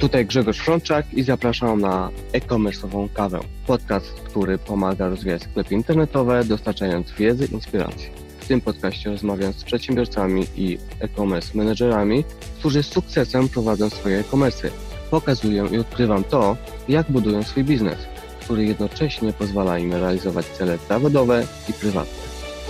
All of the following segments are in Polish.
Tutaj Grzegorz Frączak i zapraszam na e-commerce'ową kawę. Podcast, który pomaga rozwijać sklepy internetowe, dostarczając wiedzy i inspiracji. W tym podcaście rozmawiam z przedsiębiorcami i e-commerce menedżerami, którzy z sukcesem prowadzą swoje e-commerce'y. Pokazuję i odkrywam to, jak budują swój biznes, który jednocześnie pozwala im realizować cele zawodowe i prywatne.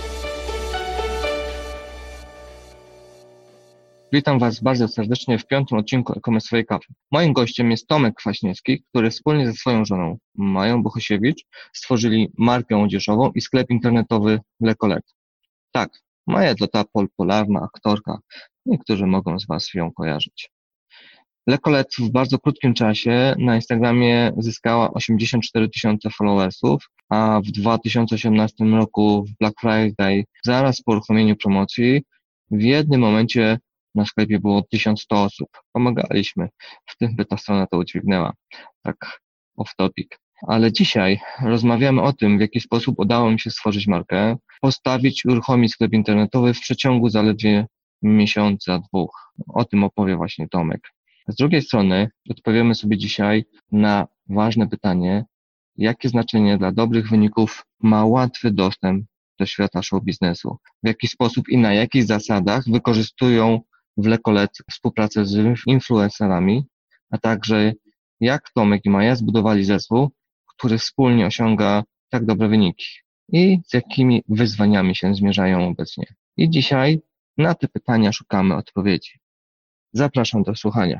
Witam Was bardzo serdecznie w 5. odcinku e-commerce'owej kawy. Moim gościem jest Tomek Kwaśniewski, który wspólnie ze swoją żoną Mają Bohusiewicz stworzyli markę odzieżową i sklep internetowy Lekolet. Tak, Maja to ta popularna aktorka. Niektórzy mogą z Was ją kojarzyć. Lekolet w bardzo krótkim czasie na Instagramie zyskała 84 000 followersów, a w 2018 roku w Black Friday, zaraz po uruchomieniu promocji, w jednym momencie na sklepie było 1100 osób. Pomagaliśmy w tym, by ta strona to udźwignęła. Tak off topic. Ale dzisiaj rozmawiamy o tym, w jaki sposób udało mi się stworzyć markę, postawić i uruchomić sklep internetowy w przeciągu zaledwie miesiąca, 2. O tym opowie właśnie Tomek. Z drugiej strony odpowiemy sobie dzisiaj na ważne pytanie, jakie znaczenie dla dobrych wyników ma łatwy dostęp do świata show biznesu, w jaki sposób i na jakich zasadach wykorzystują w Lekolet współpracę z influencerami, a także jak Tomek i Maja zbudowali zespół, który wspólnie osiąga tak dobre wyniki i z jakimi wyzwaniami się zmierzają obecnie. I dzisiaj na te pytania szukamy odpowiedzi. Zapraszam do słuchania.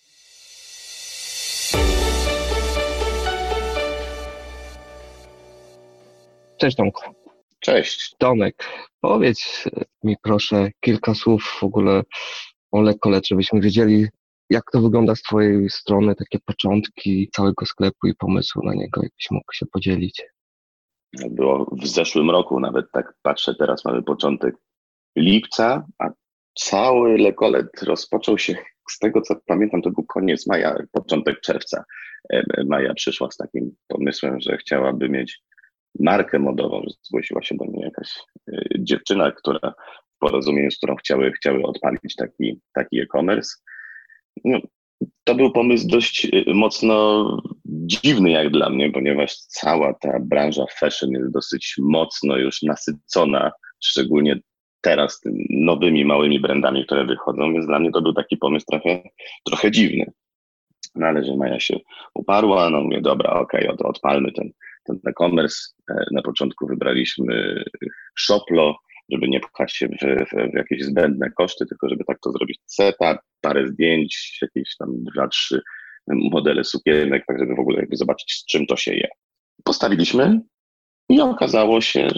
Cześć Tomku. Cześć. Tomek, powiedz mi proszę kilka słów w ogóle o Lekolet, żebyśmy wiedzieli, jak to wygląda z Twojej strony, takie początki całego sklepu i pomysłu na niego, jakbyś mógł się podzielić. Było w zeszłym roku, nawet tak patrzę, teraz mamy początek lipca, a cały Lekolet rozpoczął się, z tego co pamiętam, to był koniec maja, początek czerwca. Maja przyszła z takim pomysłem, że chciałaby mieć markę modową, że zgłosiła się do mnie jakaś dziewczyna, która w porozumieniu, z którą chciały odpalić taki e-commerce. No, to był pomysł dość mocno dziwny jak dla mnie, ponieważ cała ta branża fashion jest dosyć mocno już nasycona, szczególnie teraz tymi nowymi, małymi brandami, które wychodzą, więc dla mnie to był taki pomysł trochę dziwny. No ale że Maja się uparła, no mówię, dobra, okej, odpalmy ten e-commerce. Na początku wybraliśmy Shoplo, żeby nie pchać się w jakieś zbędne koszty, tylko żeby tak to zrobić setup, parę zdjęć, jakieś tam 2-3 modele sukienek, tak żeby w ogóle jakby zobaczyć, z czym to się je. Postawiliśmy i okazało się,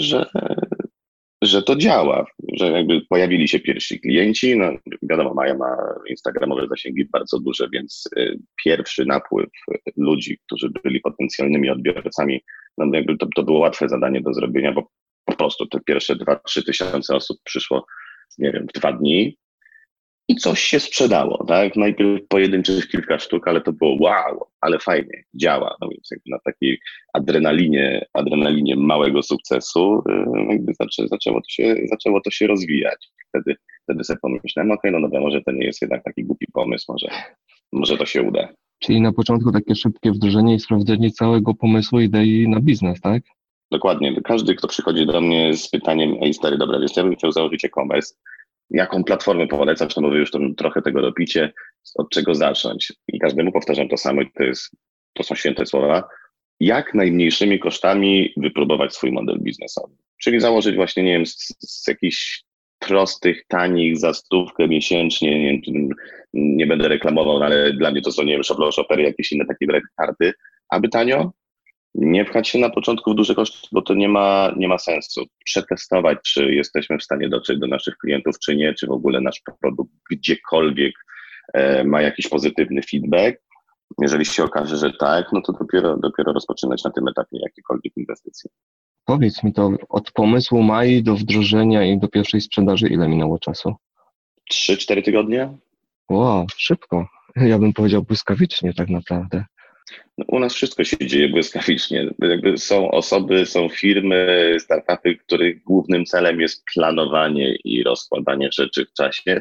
że to działa, że jakby pojawili się pierwsi klienci. No wiadomo, Maja ma instagramowe zasięgi bardzo duże, więc pierwszy napływ ludzi, którzy byli potencjalnymi odbiorcami, no jakby to było łatwe zadanie do zrobienia, bo po prostu te pierwsze 2-3 tysiące osób przyszło, nie wiem, w 2 dni i coś się sprzedało, tak? Najpierw pojedynczych kilka sztuk, ale to było wow, ale fajnie, działa. No więc jakby na takiej adrenalinie małego sukcesu jakby zaczęło to się rozwijać. Wtedy sobie pomyślałem, okej, no dobra, może to nie jest jednak taki głupi pomysł, może to się uda. Czyli na początku takie szybkie wdrożenie i sprawdzenie całego pomysłu, idei na biznes, tak? Dokładnie. Każdy, kto przychodzi do mnie z pytaniem, ej stary, dobra, wiesz, ja bym chciał założyć e-commerce, jaką platformę polecasz, no bo wy już trochę tego robicie, od czego zacząć. I każdemu powtarzam to samo i to są święte słowa. Jak najmniejszymi kosztami wypróbować swój model biznesowy. Czyli założyć właśnie, nie wiem, z jakichś prostych, tanich, za 100 miesięcznie, nie będę reklamował, no ale dla mnie to są, nie wiem, Shoplo, Shopery, jakieś inne takie karty, aby tanio. Nie pchać się na początku w duże koszty, bo to nie ma sensu. Przetestować, czy jesteśmy w stanie dotrzeć do naszych klientów, czy nie, czy w ogóle nasz produkt gdziekolwiek ma jakiś pozytywny feedback. Jeżeli się okaże, że tak, no to dopiero rozpoczynać na tym etapie jakiekolwiek inwestycje. Powiedz mi to, od pomysłu Mai do wdrożenia i do pierwszej sprzedaży ile minęło czasu? 3-4 tygodnie. Wow, szybko. Ja bym powiedział błyskawicznie tak naprawdę. No, u nas wszystko się dzieje błyskawicznie. Jakby są osoby, są firmy, startupy, których głównym celem jest planowanie i rozkładanie rzeczy w czasie,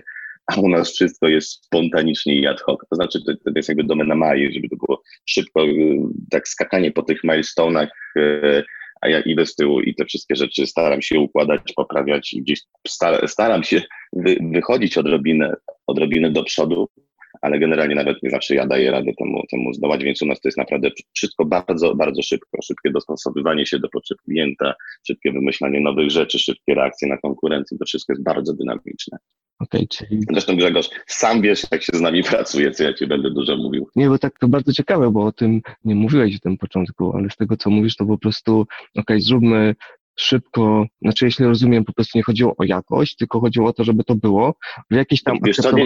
a u nas wszystko jest spontanicznie i ad hoc. To znaczy, to jest jakby domena Mai, żeby to było szybko, tak skakanie po tych milestone'ach, a ja idę z tyłu i te wszystkie rzeczy staram się układać, poprawiać i gdzieś staram się wychodzić odrobinę do przodu, ale generalnie nawet nie zawsze ja daję radę temu zdołać, więc u nas to jest naprawdę wszystko bardzo, bardzo szybko. Szybkie dostosowywanie się do potrzeb klienta, szybkie wymyślanie nowych rzeczy, szybkie reakcje na konkurencję, to wszystko jest bardzo dynamiczne. Okej, czyli... Zresztą Grzegorz, sam wiesz, jak się z nami pracuje, co ja ci będę dużo mówił. Nie, bo tak to bardzo ciekawe, bo o tym nie mówiłeś w tym początku, ale z tego, co mówisz, to po prostu, zróbmy szybko, znaczy jeśli rozumiem, po prostu nie chodziło o jakość, tylko chodziło o to, żeby to było w jakiejś tam... Wiesz co,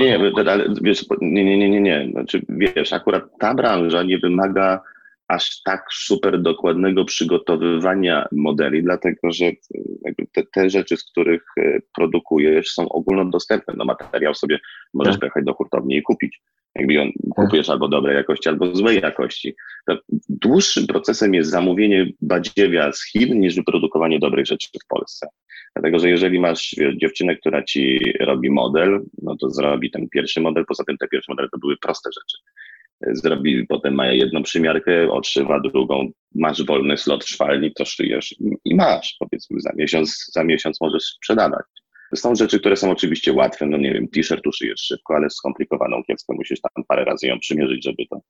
nie. Znaczy, wiesz, akurat ta branża nie wymaga aż tak super dokładnego przygotowywania modeli, dlatego że jakby te rzeczy, z których produkujesz, są ogólnodostępne. No materiał sobie możesz pojechać do hurtowni i kupić. Jakby ją kupujesz albo dobrej jakości, albo złej jakości. To dłuższym procesem jest zamówienie badziewia z Chin niż wyprodukowanie dobrych rzeczy w Polsce. Dlatego, że jeżeli masz dziewczynę, która ci robi model, no to zrobi ten pierwszy model, poza tym te pierwsze modele to były proste rzeczy. Zrobi, potem ma jedną przymiarkę, odszywa drugą, masz wolny slot w szwalni, to szyjesz i masz, powiedzmy, za miesiąc możesz sprzedawać. To są rzeczy, które są oczywiście łatwe, no nie wiem, t-shirt uszyjesz szybko, ale skomplikowaną kieckę musisz tam parę razy ją przymierzyć,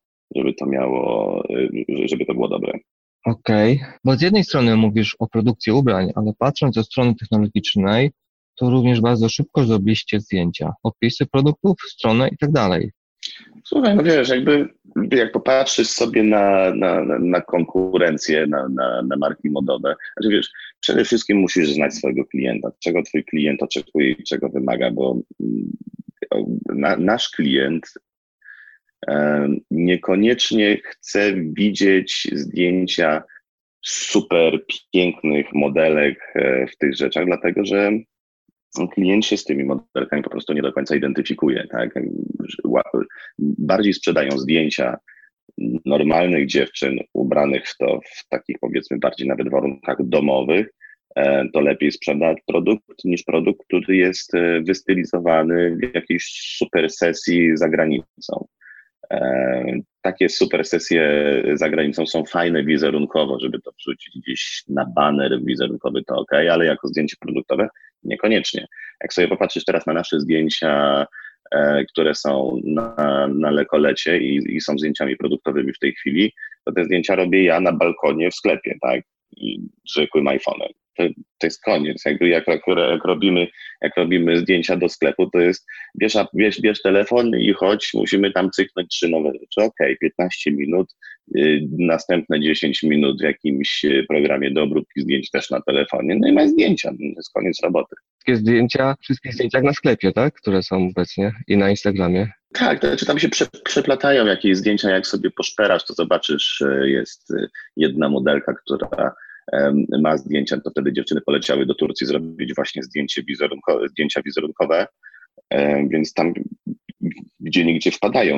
żeby to było dobre. Okej, bo z jednej strony mówisz o produkcji ubrań, ale patrząc ze strony technologicznej, to również bardzo szybko zrobiliście zdjęcia, opisy produktów, stronę i tak dalej. Słuchaj, no wiesz, jak popatrzysz sobie na konkurencję, na marki modowe, znaczy wiesz, przede wszystkim musisz znać swojego klienta, czego twój klient oczekuje i czego wymaga, bo nasz klient niekoniecznie chce widzieć zdjęcia super pięknych modelek w tych rzeczach, dlatego że klient się z tymi modelkami po prostu nie do końca identyfikuje. Tak? Bardziej sprzedają zdjęcia normalnych dziewczyn ubranych w takich, powiedzmy, bardziej nawet warunkach domowych, to lepiej sprzedać produkt niż produkt, który jest wystylizowany w jakiejś super sesji za granicą. Takie super sesje za granicą są fajne wizerunkowo, żeby to wrzucić gdzieś na baner wizerunkowy, to ok, ale jako zdjęcie produktowe niekoniecznie. Jak sobie popatrzysz teraz na nasze zdjęcia, które są na Lekolecie i są zdjęciami produktowymi w tej chwili, to te zdjęcia robię ja na balkonie w sklepie, tak? I zwykłym iPhone'em. To jest koniec. Jak robimy zdjęcia do sklepu, to jest bierz telefon i chodź, musimy tam cyknąć 3 nowe rzeczy. Okej, 15 minut, następne 10 minut w jakimś programie do obróbki zdjęć też na telefonie, no i masz zdjęcia, to jest koniec roboty. Wszystkie zdjęcia na sklepie, tak? Które są obecnie i na Instagramie. Tak, to znaczy tam się przeplatają jakieś zdjęcia, jak sobie poszperasz, to zobaczysz, jest jedna modelka, która ma zdjęcia, to wtedy dziewczyny poleciały do Turcji zrobić właśnie zdjęcia wizerunkowe, więc tam gdzieniegdzie wpadają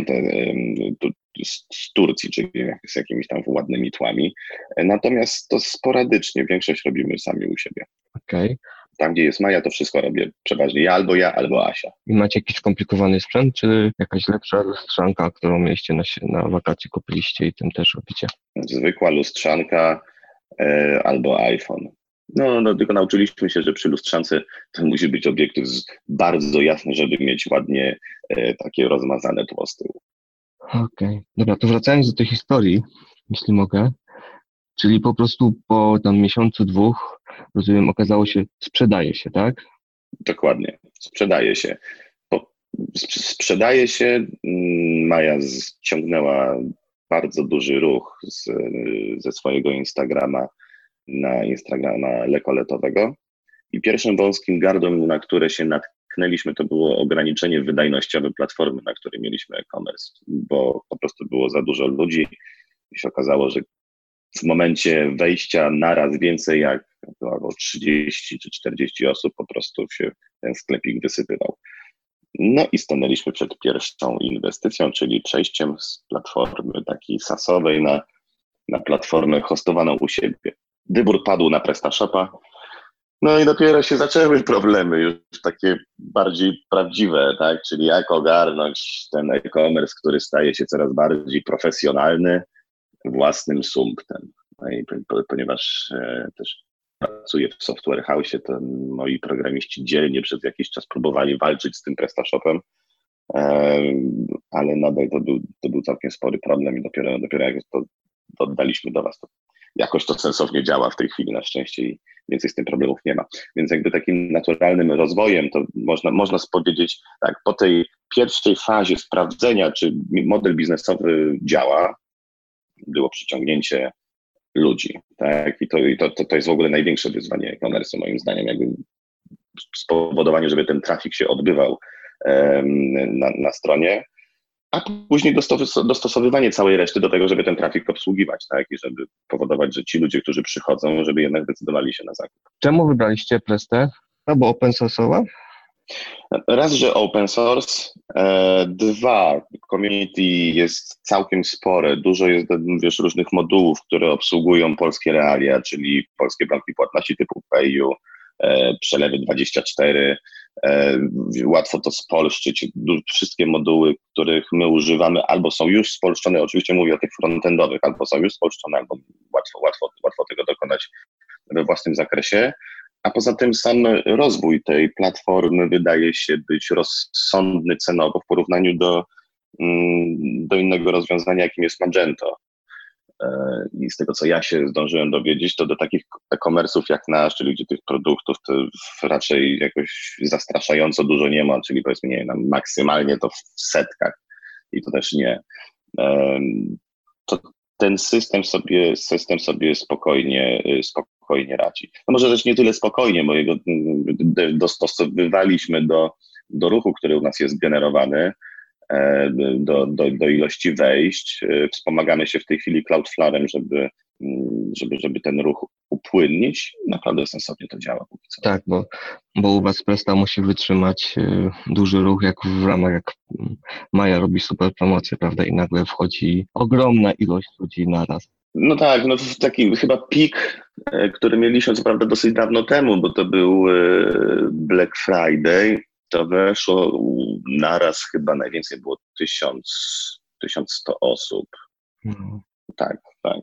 z Turcji, czyli z jakimiś tam ładnymi tłami. Natomiast to sporadycznie, większość robimy sami u siebie. Okej. Tam, gdzie jest Maja, to wszystko robię przeważnie ja, albo Asia. I macie jakiś skomplikowany sprzęt, czy jakaś lepsza lustrzanka, którą mieliście na wakacje, kupiliście i tym też robicie? Zwykła lustrzanka albo iPhone. No, tylko nauczyliśmy się, że przy lustrzance to musi być obiektyw bardzo jasny, żeby mieć ładnie takie rozmazane tło z tyłu. Okej. Dobra, to wracając do tej historii, jeśli mogę, czyli po prostu po tam miesiącu, 2, rozumiem, okazało się, sprzedaje się, tak? Dokładnie, sprzedaje się. Sprzedaje się, Maja ściągnęła bardzo duży ruch ze swojego Instagrama na Instagrama lekoletowego i pierwszym wąskim gardłem, na które się natknęliśmy, to było ograniczenie wydajnościowe platformy, na której mieliśmy e-commerce, bo po prostu było za dużo ludzi i się okazało, że w momencie wejścia naraz więcej jak 30 czy 40 osób po prostu się ten sklepik wysypywał. No i stanęliśmy przed pierwszą inwestycją, czyli przejściem z platformy takiej SaaS-owej na platformę hostowaną u siebie. Wybór padł na PrestaShopa No i dopiero się zaczęły problemy już takie bardziej prawdziwe, tak? Czyli jak ogarnąć ten e-commerce, który staje się coraz bardziej profesjonalny własnym sumptem. No i ponieważ też pracuję w software house, to moi programiści dzielnie przez jakiś czas próbowali walczyć z tym PrestaShopem, ale nadal to był całkiem spory problem i dopiero jak to oddaliśmy do Was, to jakoś to sensownie działa w tej chwili na szczęście i więcej z tym problemów nie ma. Więc jakby takim naturalnym rozwojem to można powiedzieć tak, po tej pierwszej fazie sprawdzenia, czy model biznesowy działa, było przyciągnięcie ludzi, tak? I to jest w ogóle największe wyzwanie e-commerce moim zdaniem, jakby spowodowanie, żeby ten trafik się odbywał na stronie, a później dostosowywanie całej reszty do tego, żeby ten trafik obsługiwać, tak? I żeby powodować, że ci ludzie, którzy przychodzą, żeby jednak decydowali się na zakup. Czemu wybraliście Prestę? Bo open source'owa? Raz, że open source, dwa, community jest całkiem spore, dużo jest, wiesz, różnych modułów, które obsługują polskie realia, czyli polskie banki płatności typu PayU, przelewy 24, łatwo to spolszczyć. Wszystkie moduły, których my używamy, albo są już spolszczone, oczywiście mówię o tych frontendowych, albo są już spolszczone, albo łatwo tego dokonać we własnym zakresie. A poza tym sam rozwój tej platformy wydaje się być rozsądny cenowo w porównaniu do innego rozwiązania, jakim jest Magento. I z tego, co ja się zdążyłem dowiedzieć, to do takich e-commerce'ów jak nasz, czyli gdzie tych produktów to raczej jakoś zastraszająco dużo nie ma, czyli powiedzmy, nie wiem, maksymalnie to w setkach i to też nie. To ten system sobie spokojnie radzi. No może też nie tyle spokojnie, bo jego dostosowywaliśmy do ruchu, który u nas jest generowany, do ilości wejść. Wspomagamy się w tej chwili Cloudflarem, żeby ten ruch upłynnić. Naprawdę sensownie to działa póki co. Tak, bo u Was Presta musi wytrzymać duży ruch, jak w ramach, jak Maja robi super promocję, prawda, i nagle wchodzi ogromna ilość ludzi naraz. No tak, no taki chyba pik, który mieliśmy co prawda dosyć dawno temu, bo to był Black Friday, to weszło naraz chyba najwięcej było 1100 osób. No. Tak.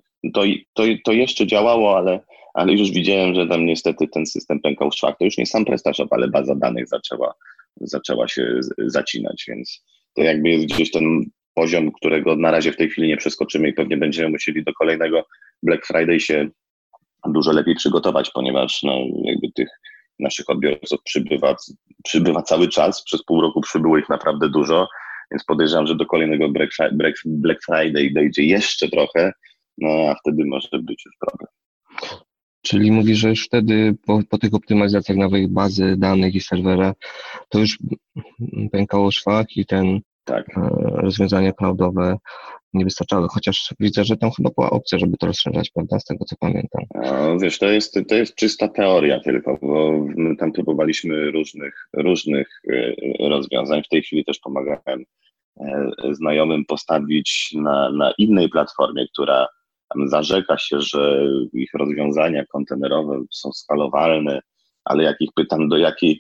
To jeszcze działało, ale już widziałem, że tam niestety ten system pękał w szwach. To już nie sam PrestaShop, ale baza danych zaczęła się zacinać, więc to jakby jest gdzieś ten poziom, którego na razie w tej chwili nie przeskoczymy i pewnie będziemy musieli do kolejnego Black Friday się dużo lepiej przygotować, ponieważ no, jakby tych naszych odbiorców przybywa cały czas. Przez pół roku przybyło ich naprawdę dużo, więc podejrzewam, że do kolejnego Black Friday dojdzie jeszcze trochę, no a wtedy może być już problem. Czyli mówisz, że już wtedy po tych optymalizacjach nowej bazy danych i serwera, to już pękało szwach i rozwiązania cloudowe nie wystarczały, chociaż widzę, że tam chyba była opcja, żeby to rozszerzać, prawda, z tego co pamiętam. No, wiesz, to jest czysta teoria tylko, bo my tam próbowaliśmy różnych rozwiązań. W tej chwili też pomagałem znajomym postawić na innej platformie, która tam zarzeka się, że ich rozwiązania kontenerowe są skalowalne, ale jak ich pytam, do jakiej,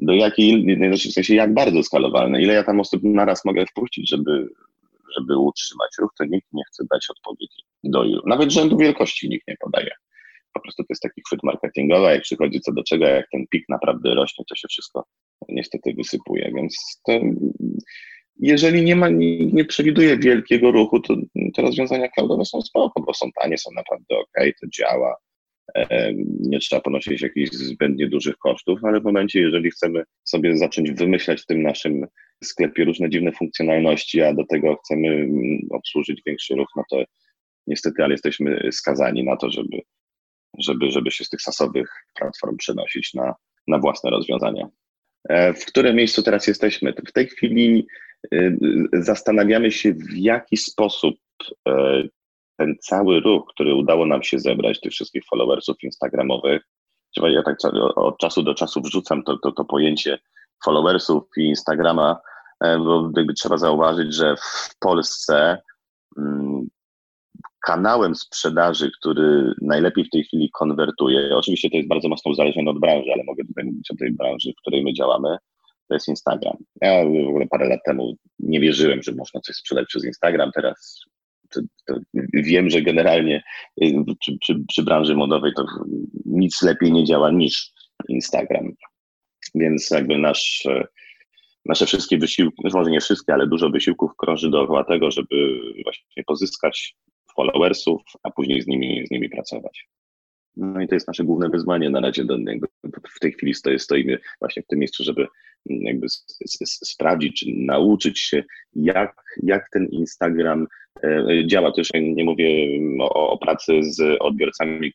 w sensie jak bardzo skalowalne, ile ja tam osób naraz mogę wpuścić, żeby utrzymać ruch, to nikt nie chce dać odpowiedzi do ilu. Nawet rzędu wielkości nikt nie podaje. Po prostu to jest taki chwyt marketingowy, jak przychodzi co do czego, jak ten pik naprawdę rośnie, to się wszystko niestety wysypuje, więc to jeżeli nie przewiduje wielkiego ruchu, to te rozwiązania cloudowe są spoko, bo są tanie, są naprawdę okej, to działa. Nie trzeba ponosić jakichś zbędnie dużych kosztów, ale w momencie, jeżeli chcemy sobie zacząć wymyślać w tym naszym sklepie różne dziwne funkcjonalności, a do tego chcemy obsłużyć większy ruch, no to niestety, ale jesteśmy skazani na to, żeby się z tych sasowych platform przenosić na własne rozwiązania. W którym miejscu teraz jesteśmy? W tej chwili zastanawiamy się, w jaki sposób ten cały ruch, który udało nam się zebrać, tych wszystkich followersów instagramowych, ja tak od czasu do czasu wrzucam to pojęcie followersów i Instagrama, bo trzeba zauważyć, że w Polsce kanałem sprzedaży, który najlepiej w tej chwili konwertuje, oczywiście to jest bardzo mocno uzależnione od branży, ale mogę tutaj mówić o tej branży, w której my działamy, to jest Instagram. Ja w ogóle parę lat temu nie wierzyłem, że można coś sprzedać przez Instagram. Teraz to wiem, że generalnie przy branży modowej to nic lepiej nie działa niż Instagram. Więc jakby nasze wszystkie wysiłki, może nie wszystkie, ale dużo wysiłków krąży dookoła tego, żeby właśnie pozyskać followersów, a później z nimi pracować. No i to jest nasze główne wyzwanie na razie. W tej chwili stoimy właśnie w tym miejscu, żeby jakby sprawdzić, czy nauczyć się, jak ten Instagram działa. To już nie mówię o pracy z odbiorcami,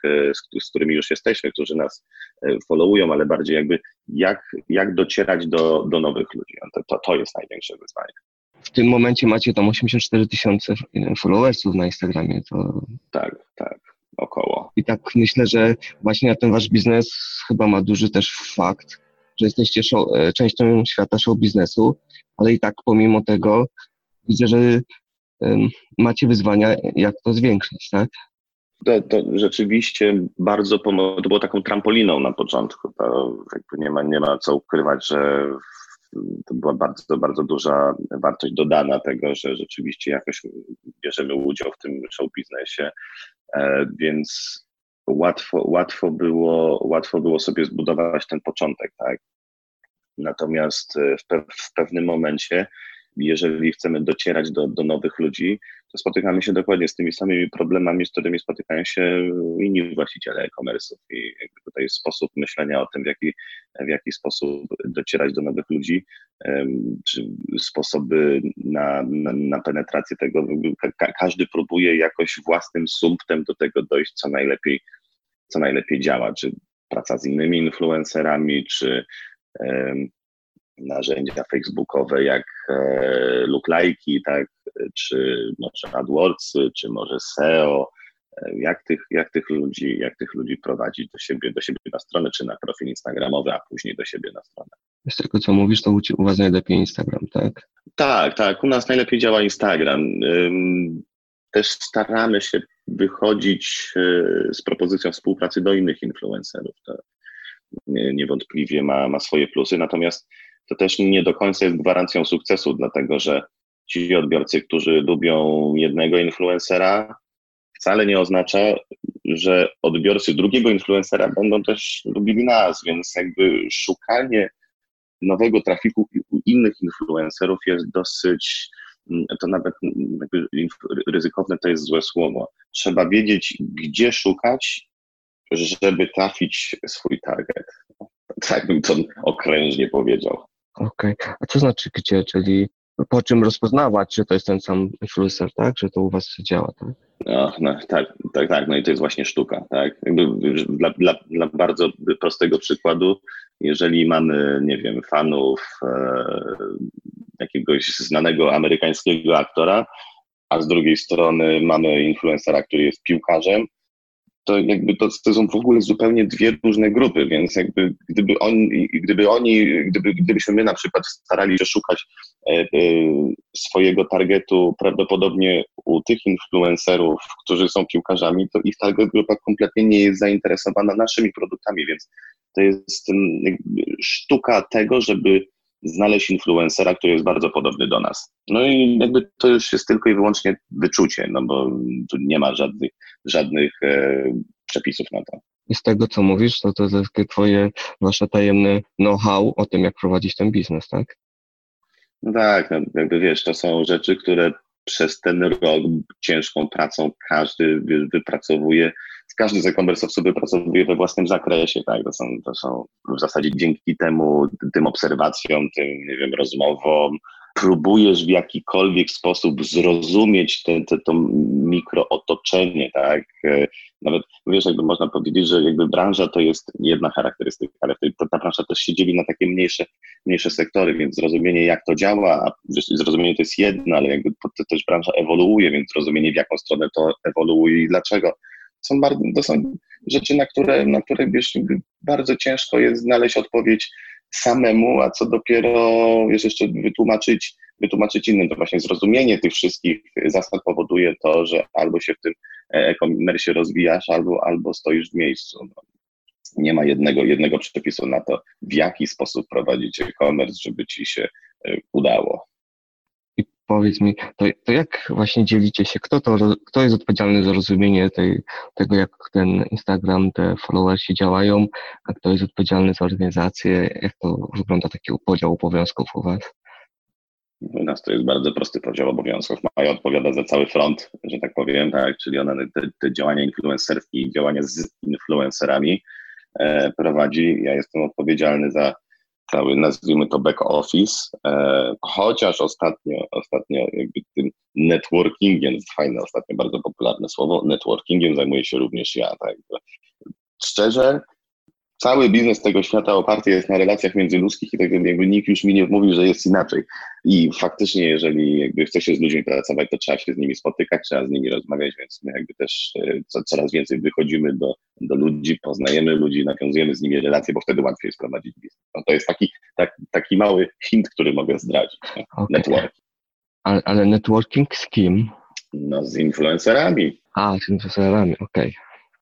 z którymi już jesteśmy, którzy nas followują, ale bardziej jakby jak docierać do nowych ludzi. To jest największe wyzwanie. W tym momencie macie tam 84 000 followersów na Instagramie. To... Tak, około. I tak myślę, że właśnie na ten wasz biznes chyba ma duży też fakt, że jesteście częścią świata show biznesu, ale i tak pomimo tego widzę, że macie wyzwania, jak to zwiększyć, tak? To rzeczywiście bardzo to było taką trampoliną na początku. To jakby nie ma co ukrywać, że to była bardzo, bardzo duża wartość dodana tego, że rzeczywiście jakoś bierzemy udział w tym show biznesie, więc łatwo było sobie zbudować ten początek, tak? Natomiast w pewnym momencie, jeżeli chcemy docierać do nowych ludzi, to spotykamy się dokładnie z tymi samymi problemami, z którymi spotykają się inni właściciele e-commerce'ów. I jakby tutaj sposób myślenia o tym, w jaki sposób docierać do nowych ludzi, czy sposoby na penetrację tego, każdy próbuje jakoś własnym sumptem do tego dojść, co najlepiej działa, czy praca z innymi influencerami, czy narzędzia facebookowe jak lookalike'i, tak, czy może AdWordsy, czy może SEO, jak tych ludzi prowadzić do siebie na stronę, czy na profil instagramowy, a później do siebie na stronę. Z tego co mówisz, to u was najlepiej Instagram, tak? Tak, u nas najlepiej działa Instagram. Też staramy się wychodzić z propozycją współpracy do innych influencerów. To niewątpliwie ma swoje plusy, natomiast to też nie do końca jest gwarancją sukcesu, dlatego że ci odbiorcy, którzy lubią jednego influencera, wcale nie oznacza, że odbiorcy drugiego influencera będą też lubili nas, więc jakby szukanie nowego trafiku u innych influencerów jest dosyć, to nawet jakby ryzykowne to jest złe słowo. Trzeba wiedzieć, gdzie szukać, żeby trafić swój target. Tak bym to okrężnie powiedział. Okej. A co znaczy gdzie, czyli po czym rozpoznawać, że to jest ten sam influencer, tak? Że to u was działa, tak? Tak, no i to jest właśnie sztuka, tak? Jakby dla bardzo prostego przykładu, jeżeli mamy, nie wiem, fanów jakiegoś znanego amerykańskiego aktora, a z drugiej strony mamy influencera, który jest piłkarzem, to jakby to są w ogóle zupełnie dwie różne grupy, więc jakby gdybyśmy my na przykład starali się szukać swojego targetu prawdopodobnie u tych influencerów, którzy są piłkarzami, to ich target grupa kompletnie nie jest zainteresowana naszymi produktami, więc to jest jakby sztuka tego, żeby znaleźć influencera, który jest bardzo podobny do nas. No i jakby to już jest tylko i wyłącznie wyczucie, no bo tu nie ma żadnych przepisów na to. I z tego, co mówisz, to jest takie wasze tajemne know-how o tym, jak prowadzić ten biznes, tak? No tak, no jakby wiesz, to są rzeczy, które przez ten rok ciężką pracą każdy wypracowuje, każdy z e-commerce'owców wypracowuje we własnym zakresie, tak? To są w zasadzie dzięki tym obserwacjom, tym, nie wiem, rozmowom, próbujesz w jakikolwiek sposób zrozumieć to mikrootoczenie, tak? Nawet, wiesz, jakby można powiedzieć, że jakby branża to jest jedna charakterystyka, ale ta branża też się dzieli na takie mniejsze sektory, więc zrozumienie, jak to działa, a zrozumienie to jest jedno, ale jakby to też branża ewoluuje, więc zrozumienie, w jaką stronę to ewoluuje i dlaczego. To są rzeczy, na które wiesz, bardzo ciężko jest znaleźć odpowiedź samemu, a co dopiero jeszcze wytłumaczyć wytłumaczyć innym, to właśnie zrozumienie tych wszystkich zasad powoduje to, że albo się w tym e-commerce rozwijasz, albo stoisz w miejscu. No. Nie ma jednego przepisu na to, w jaki sposób prowadzić e-commerce, żeby ci się udało. I powiedz mi, to jak właśnie dzielicie się, kto jest odpowiedzialny za rozumienie tego, jak ten Instagram, te followersi działają, a kto jest odpowiedzialny za organizację, jak to wygląda taki podział obowiązków u was? U nas to jest bardzo prosty podział obowiązków. Maja odpowiada za cały front, że tak powiem, tak, czyli ona te działania influencerki i działania z influencerami prowadzi. Ja jestem odpowiedzialny za cały, nazwijmy to back office, chociaż ostatnio jakby tym networkingiem, fajne ostatnio bardzo popularne słowo, networkingiem zajmuję się również ja. Tak. Szczerze, cały biznes tego świata oparty jest na relacjach międzyludzkich i tak jakby nikt już mi nie mówił, że jest inaczej. I faktycznie, jeżeli jakby chce się z ludźmi pracować, to trzeba się z nimi spotykać, trzeba z nimi rozmawiać, więc my jakby też coraz więcej wychodzimy do ludzi, poznajemy ludzi, nawiązujemy z nimi relacje, bo wtedy łatwiej jest prowadzić biznes. No to jest taki mały hint, który mogę zdradzić. Okay. Network. Ale networking z kim? No z influencerami. Z influencerami, okej.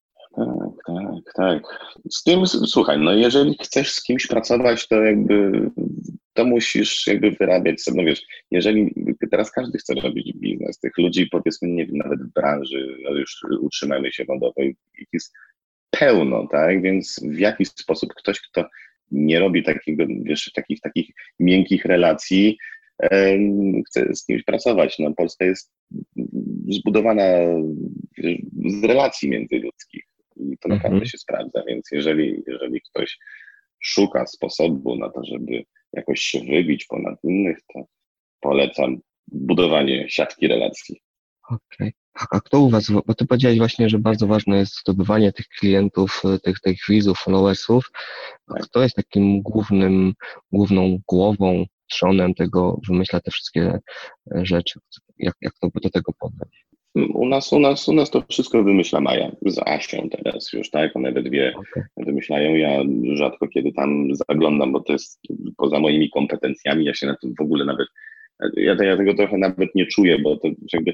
Tak. Z tym, słuchaj, no jeżeli chcesz z kimś pracować, to musisz jakby wyrabiać sobie, no wiesz, jeżeli teraz każdy chce robić biznes, tych ludzi powiedzmy, nie wiem, nawet w branży, no już utrzymajmy się modowej, ich jest pełno, tak, więc w jaki sposób ktoś, kto nie robi takiego, wiesz, takich miękkich relacji, chce z kimś pracować. No, Polska jest zbudowana z relacji międzyludzkich. I to naprawdę się sprawdza, więc jeżeli ktoś szuka sposobu na to, żeby jakoś się wybić ponad innych, to polecam budowanie siatki relacji. Okej. A kto u was, bo ty powiedziałeś właśnie, że bardzo ważne jest zdobywanie tych klientów, tych widzów, followersów. A kto jest takim główną głową, trzonem tego, wymyśla te wszystkie rzeczy? Jak to do tego podejść? U nas to wszystko wymyśla Maja z Asią teraz już, tak? One we dwie wymyślają. Ja rzadko kiedy tam zaglądam, bo to jest poza moimi kompetencjami. Ja się na tym w ogóle nawet, ja tego trochę nawet nie czuję, bo to jakby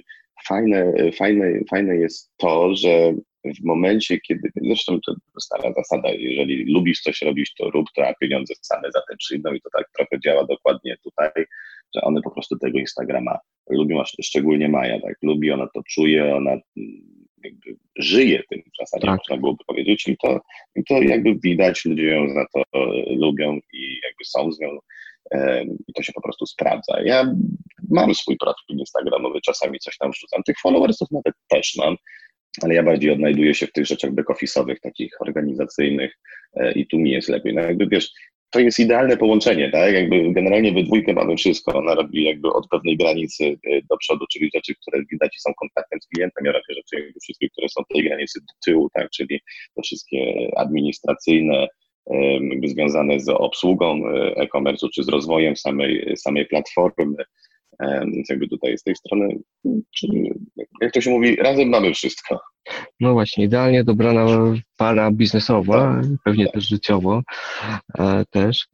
fajne jest to, że w momencie, kiedy, zresztą to stara zasada, jeżeli lubisz coś robić, to rób to, a pieniądze same za tym przyjdą i to tak trochę działa dokładnie tutaj, że one po prostu tego Instagrama lubią, a szczególnie Maja, tak, lubi, ona to czuje, ona jakby żyje tym w zasadzie, można byłoby powiedzieć, i to jakby widać, ludzie ją za to lubią i jakby są z nią i to się po prostu sprawdza. Ja mam swój profil instagramowy, czasami coś tam wrzucam, tych followersów nawet też mam, ale ja bardziej odnajduję się w tych rzeczach back-office'owych, takich organizacyjnych i tu mi jest lepiej. No jakby wiesz, to jest idealne połączenie, tak? Jakby generalnie we dwójkę mamy wszystko. Ona robi jakby od pewnej granicy do przodu, czyli rzeczy, które widać i są kontaktem z klientem. Ja robię rzeczy jakby wszystkie, które są tej granicy do tyłu, tak? Czyli to wszystkie administracyjne, jakby związane z obsługą e-commerce'u czy z rozwojem samej platformy. Więc jakby tutaj z tej strony, czyli jak to się mówi, razem mamy wszystko. No właśnie, idealnie dobrana para biznesowa, pewnie też życiowo też.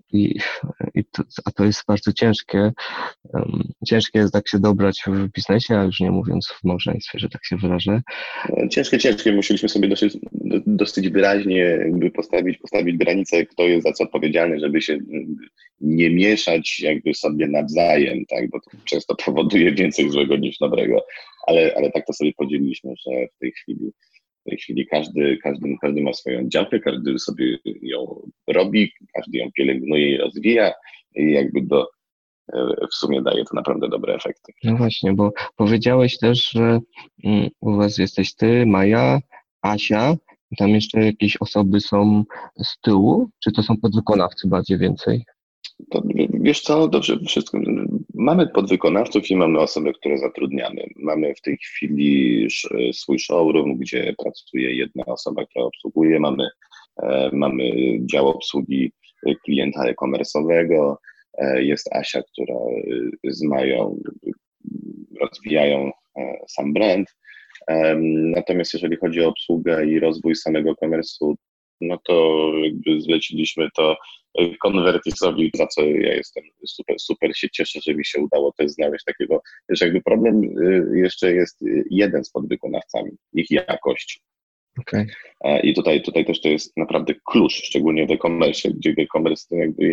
A to jest bardzo ciężkie. Ciężkie jest tak się dobrać w biznesie, a już nie mówiąc w małżeństwie, że tak się wyrażę. Ciężkie. Musieliśmy sobie dosyć wyraźnie jakby postawić granicę, kto jest za co odpowiedzialny, żeby się nie mieszać jakby sobie nawzajem, tak, bo to często powoduje więcej złego niż dobrego, ale tak to sobie podzieliliśmy, że w tej chwili każdy ma swoją działkę, każdy sobie ją robi, każdy ją pielęgnuje i rozwija i jakby w sumie daje to naprawdę dobre efekty. No właśnie, bo powiedziałeś też, że u was jesteś ty, Maja, Asia, i tam jeszcze jakieś osoby są z tyłu, czy to są podwykonawcy bardziej więcej? To, wiesz co, dobrze, wszystko. Mamy podwykonawców i mamy osoby, które zatrudniamy. Mamy w tej chwili swój showroom, gdzie pracuje jedna osoba, która obsługuje. Mamy dział obsługi klienta e-commerce'owego. Jest Asia, która z Mają rozwijają sam brand. Natomiast jeżeli chodzi o obsługę i rozwój samego commerce'u, no to jakby zleciliśmy to Convertisowi, za co ja jestem super się cieszę, że mi się udało też znaleźć takiego, że jakby problem jeszcze jest jeden z podwykonawcami, ich jakość. Okay. I tutaj też to jest naprawdę klucz, szczególnie w e-commerce, gdzie e-commerce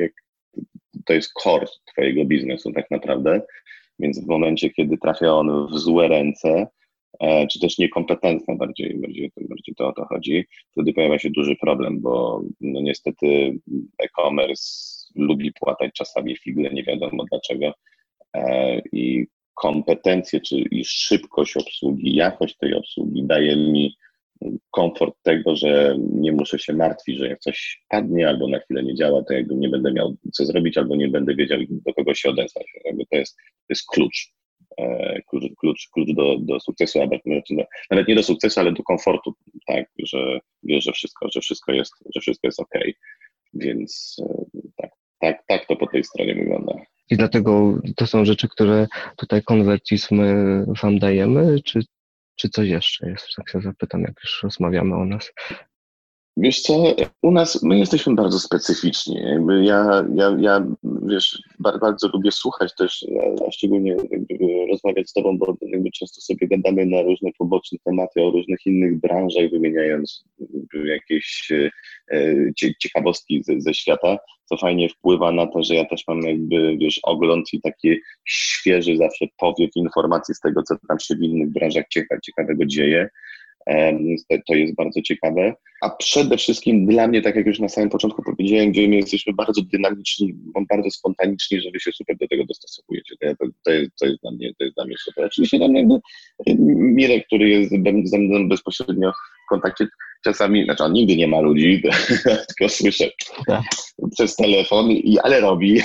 to jest core twojego biznesu tak naprawdę, więc w momencie, kiedy trafia on w złe ręce, czy też niekompetentne, bardziej to o to chodzi, wtedy pojawia się duży problem, bo no niestety e-commerce lubi płatać czasami figle, nie wiadomo dlaczego, i kompetencje, i szybkość obsługi, jakość tej obsługi daje mi komfort tego, że nie muszę się martwić, że jak coś padnie albo na chwilę nie działa, to jakby nie będę miał co zrobić albo nie będę wiedział, do kogo się odezwać. Jakby to jest klucz. Klucz do sukcesu, nawet nie do sukcesu, ale do komfortu, tak, że wiesz, że wszystko jest okej. Więc tak to po tej stronie wygląda. I dlatego to są rzeczy, które tutaj Convertis my wam dajemy, czy coś jeszcze jest? Tak się zapytam, jak już rozmawiamy o nas. Wiesz co, u nas my jesteśmy bardzo specyficzni. Jakby ja wiesz, bardzo lubię słuchać też, a szczególnie rozmawiać z tobą, bo jakby często sobie gadamy na różne poboczne tematy o różnych innych branżach, wymieniając jakieś ciekawostki ze świata, co fajnie wpływa na to, że ja też mam jakby, wiesz, ogląd i taki świeży zawsze powiew informacji z tego, co tam się w innych branżach ciekawego dzieje. To jest bardzo ciekawe. A przede wszystkim dla mnie, tak jak już na samym początku powiedziałem, gdzie my jesteśmy bardzo dynamiczni, bardzo spontaniczni, że wy się super do tego dostosowujecie. To jest dla mnie super. Oczywiście dla mnie jakby Mirek, który jest ze mną bezpośrednio w kontakcie, czasami, znaczy on nigdy nie ma ludzi, tylko słyszę przez telefon, ale robi.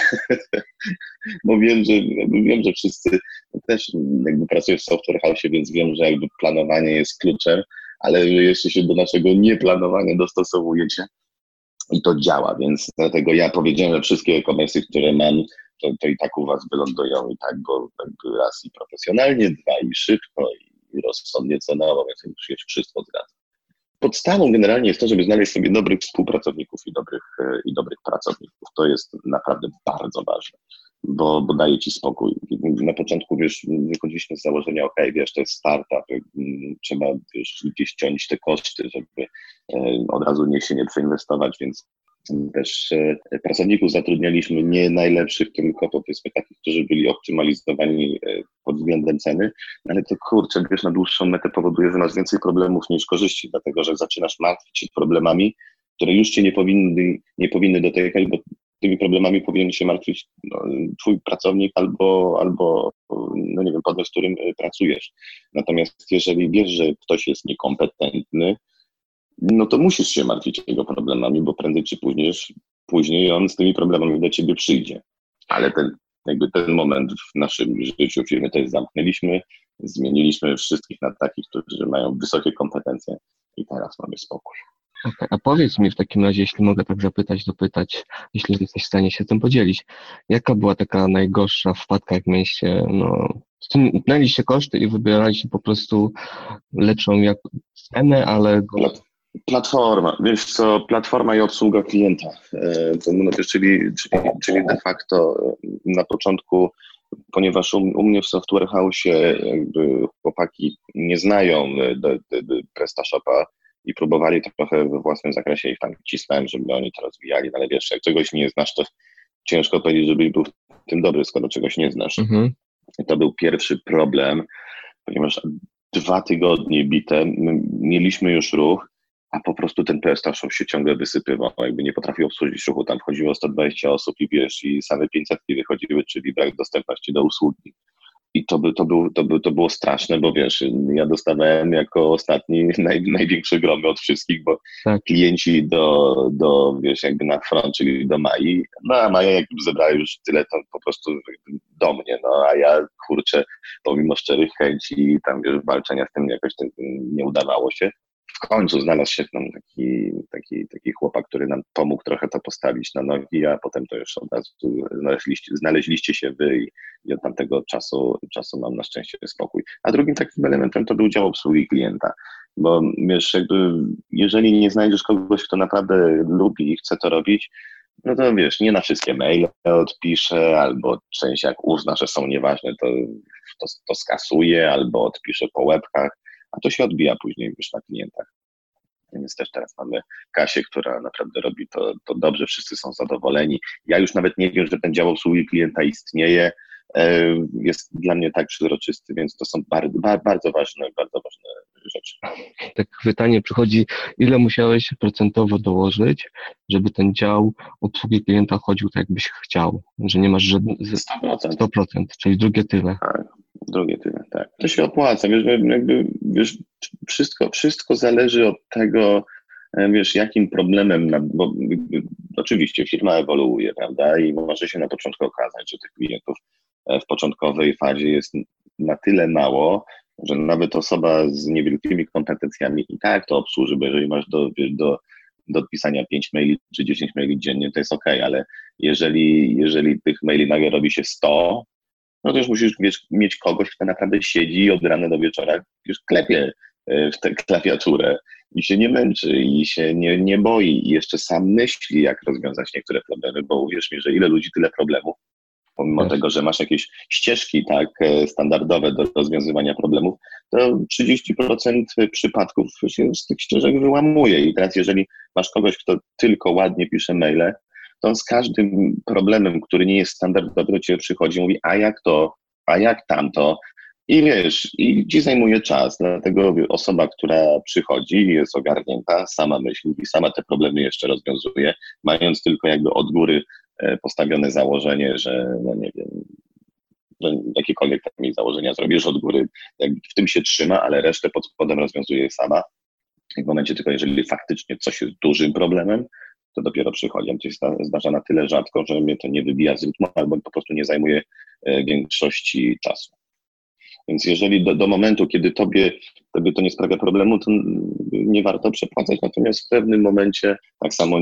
Bo wiem, że wszyscy też jakby pracują w Software House, więc wiem, że jakby planowanie jest kluczem, ale jeszcze się do naszego nieplanowania dostosowujecie i to działa, więc dlatego ja powiedziałem, że wszystkie e-commerce, które mam, to i tak u was wylądują i tak, bo jakby raz i profesjonalnie, dwa i szybko i rozsądnie cenowo, więc już się wszystko zgadza. Podstawą generalnie jest to, żeby znaleźć sobie dobrych współpracowników i dobrych pracowników. To jest naprawdę bardzo ważne, bo daje ci spokój. Na początku, wiesz, wychodziliśmy z założenia, wiesz, to jest startup, trzeba, wiesz, gdzieś ciąć te koszty, żeby od razu się nie przeinwestować, więc też pracowników zatrudnialiśmy nie najlepszych, tylko powiedzmy takich, którzy byli optymalizowani pod względem ceny, ale to kurczę, wiesz, na dłuższą metę powoduje, że masz więcej problemów niż korzyści, dlatego że zaczynasz martwić się problemami, które już cię nie powinny dotykać, bo tymi problemami powinien się martwić twój pracownik albo no nie wiem, podmiot, z którym pracujesz. Natomiast jeżeli wiesz, że ktoś jest niekompetentny, no to musisz się martwić jego problemami, bo prędzej czy później on z tymi problemami do ciebie przyjdzie. Ale ten moment w naszym życiu firmy też zamknęliśmy, zmieniliśmy wszystkich na takich, którzy mają wysokie kompetencje i teraz mamy spokój. Okay. A powiedz mi w takim razie, jeśli mogę tak dopytać, jeśli jesteś w stanie się tym podzielić, jaka była taka najgorsza wpadka, jak mieliście, utnęliście koszty i wybieraliście po prostu lepszą cenę, ale... Platforma, wiesz co, platforma i obsługa klienta, czyli de facto na początku, ponieważ u mnie w Software House jakby chłopaki nie znają PrestaShopa i próbowali trochę we własnym zakresie ich tam cisnąłem, żeby oni to rozwijali, ale wiesz, jak czegoś nie znasz, to ciężko powiedzieć, żebyś był w tym dobry, skoro czegoś nie znasz. Mhm. I to był pierwszy problem, ponieważ 2 tygodnie bite, mieliśmy już ruch, a po prostu ten PrestaShop się ciągle wysypywał, jakby nie potrafił obsłużyć ruchu, tam wchodziło 120 osób i wiesz, i same 500 wychodziły, czyli brak dostępności do usługi. I to było straszne, bo wiesz, ja dostawałem jako ostatni największe gromy od wszystkich, bo klienci wiesz, jakby na front, czyli do Mai, a Maja jakby zebrała już tyle, to po prostu do mnie, a ja kurczę, pomimo szczerych chęci tam wiesz, walczenia z tym jakoś nie udawało się. W końcu znalazł się tam taki chłopak, który nam pomógł trochę to postawić na nogi, a potem to już od razu znaleźliście się wy i od tamtego czasu mam na szczęście spokój. A drugim takim elementem to był dział obsługi klienta, bo wiesz, jakby jeżeli nie znajdziesz kogoś, kto naprawdę lubi i chce to robić, no to wiesz, nie na wszystkie maile odpisze, albo część jak uzna, że są nieważne, to skasuje, albo odpisze po łebkach, a to się odbija później już na klientach. Więc też teraz mamy Kasię, która naprawdę robi to dobrze, wszyscy są zadowoleni. Ja już nawet nie wiem, że ten dział obsługi klienta istnieje, jest dla mnie tak przezroczysty, więc to są bardzo ważne rzeczy. Tak pytanie przychodzi, ile musiałeś procentowo dołożyć, żeby ten dział obsługi klienta chodził tak, jakbyś chciał, że nie masz żadnych 100%, czyli drugie tyle. Tak, drugie tyle, tak. To się opłaca, wiesz, wszystko zależy od tego, wiesz, jakim problemem, bo oczywiście firma ewoluuje, prawda, i może się na początku okazać, że tych klientów w początkowej fazie jest na tyle mało, że nawet osoba z niewielkimi kompetencjami i tak to obsłuży, bo jeżeli masz do odpisania 5 maili czy 10 maili dziennie, to jest okej, ale jeżeli tych maili nagle robi się 100, no to już musisz mieć kogoś, kto naprawdę siedzi od rana do wieczora, już klepie w tę klawiaturę i się nie męczy i się nie boi i jeszcze sam myśli, jak rozwiązać niektóre problemy, bo uwierz mi, że ile ludzi, tyle problemów, pomimo tego, że masz jakieś ścieżki tak standardowe do rozwiązywania problemów, to 30% przypadków się z tych ścieżek wyłamuje i teraz jeżeli masz kogoś, kto tylko ładnie pisze maile, to on z każdym problemem, który nie jest standardowy, do ciebie przychodzi i mówi, a jak to, a jak tamto. I wiesz, i ci zajmuje czas, dlatego osoba, która przychodzi i jest ogarnięta, sama myśli i sama te problemy jeszcze rozwiązuje, mając tylko jakby od góry postawione założenie, że no nie wiem, że jakiekolwiek tam jej założenia zrobisz od góry, jakby w tym się trzyma, ale resztę pod spodem rozwiązuje sama. I w momencie tylko, jeżeli faktycznie coś jest dużym problemem, to dopiero przychodzi. To się zdarza na tyle rzadko, że mnie to nie wybija z rytmu albo po prostu nie zajmuje większości czasu. Więc jeżeli do momentu, kiedy tobie to nie sprawia problemu, to nie warto przepłacać. Natomiast w pewnym momencie tak samo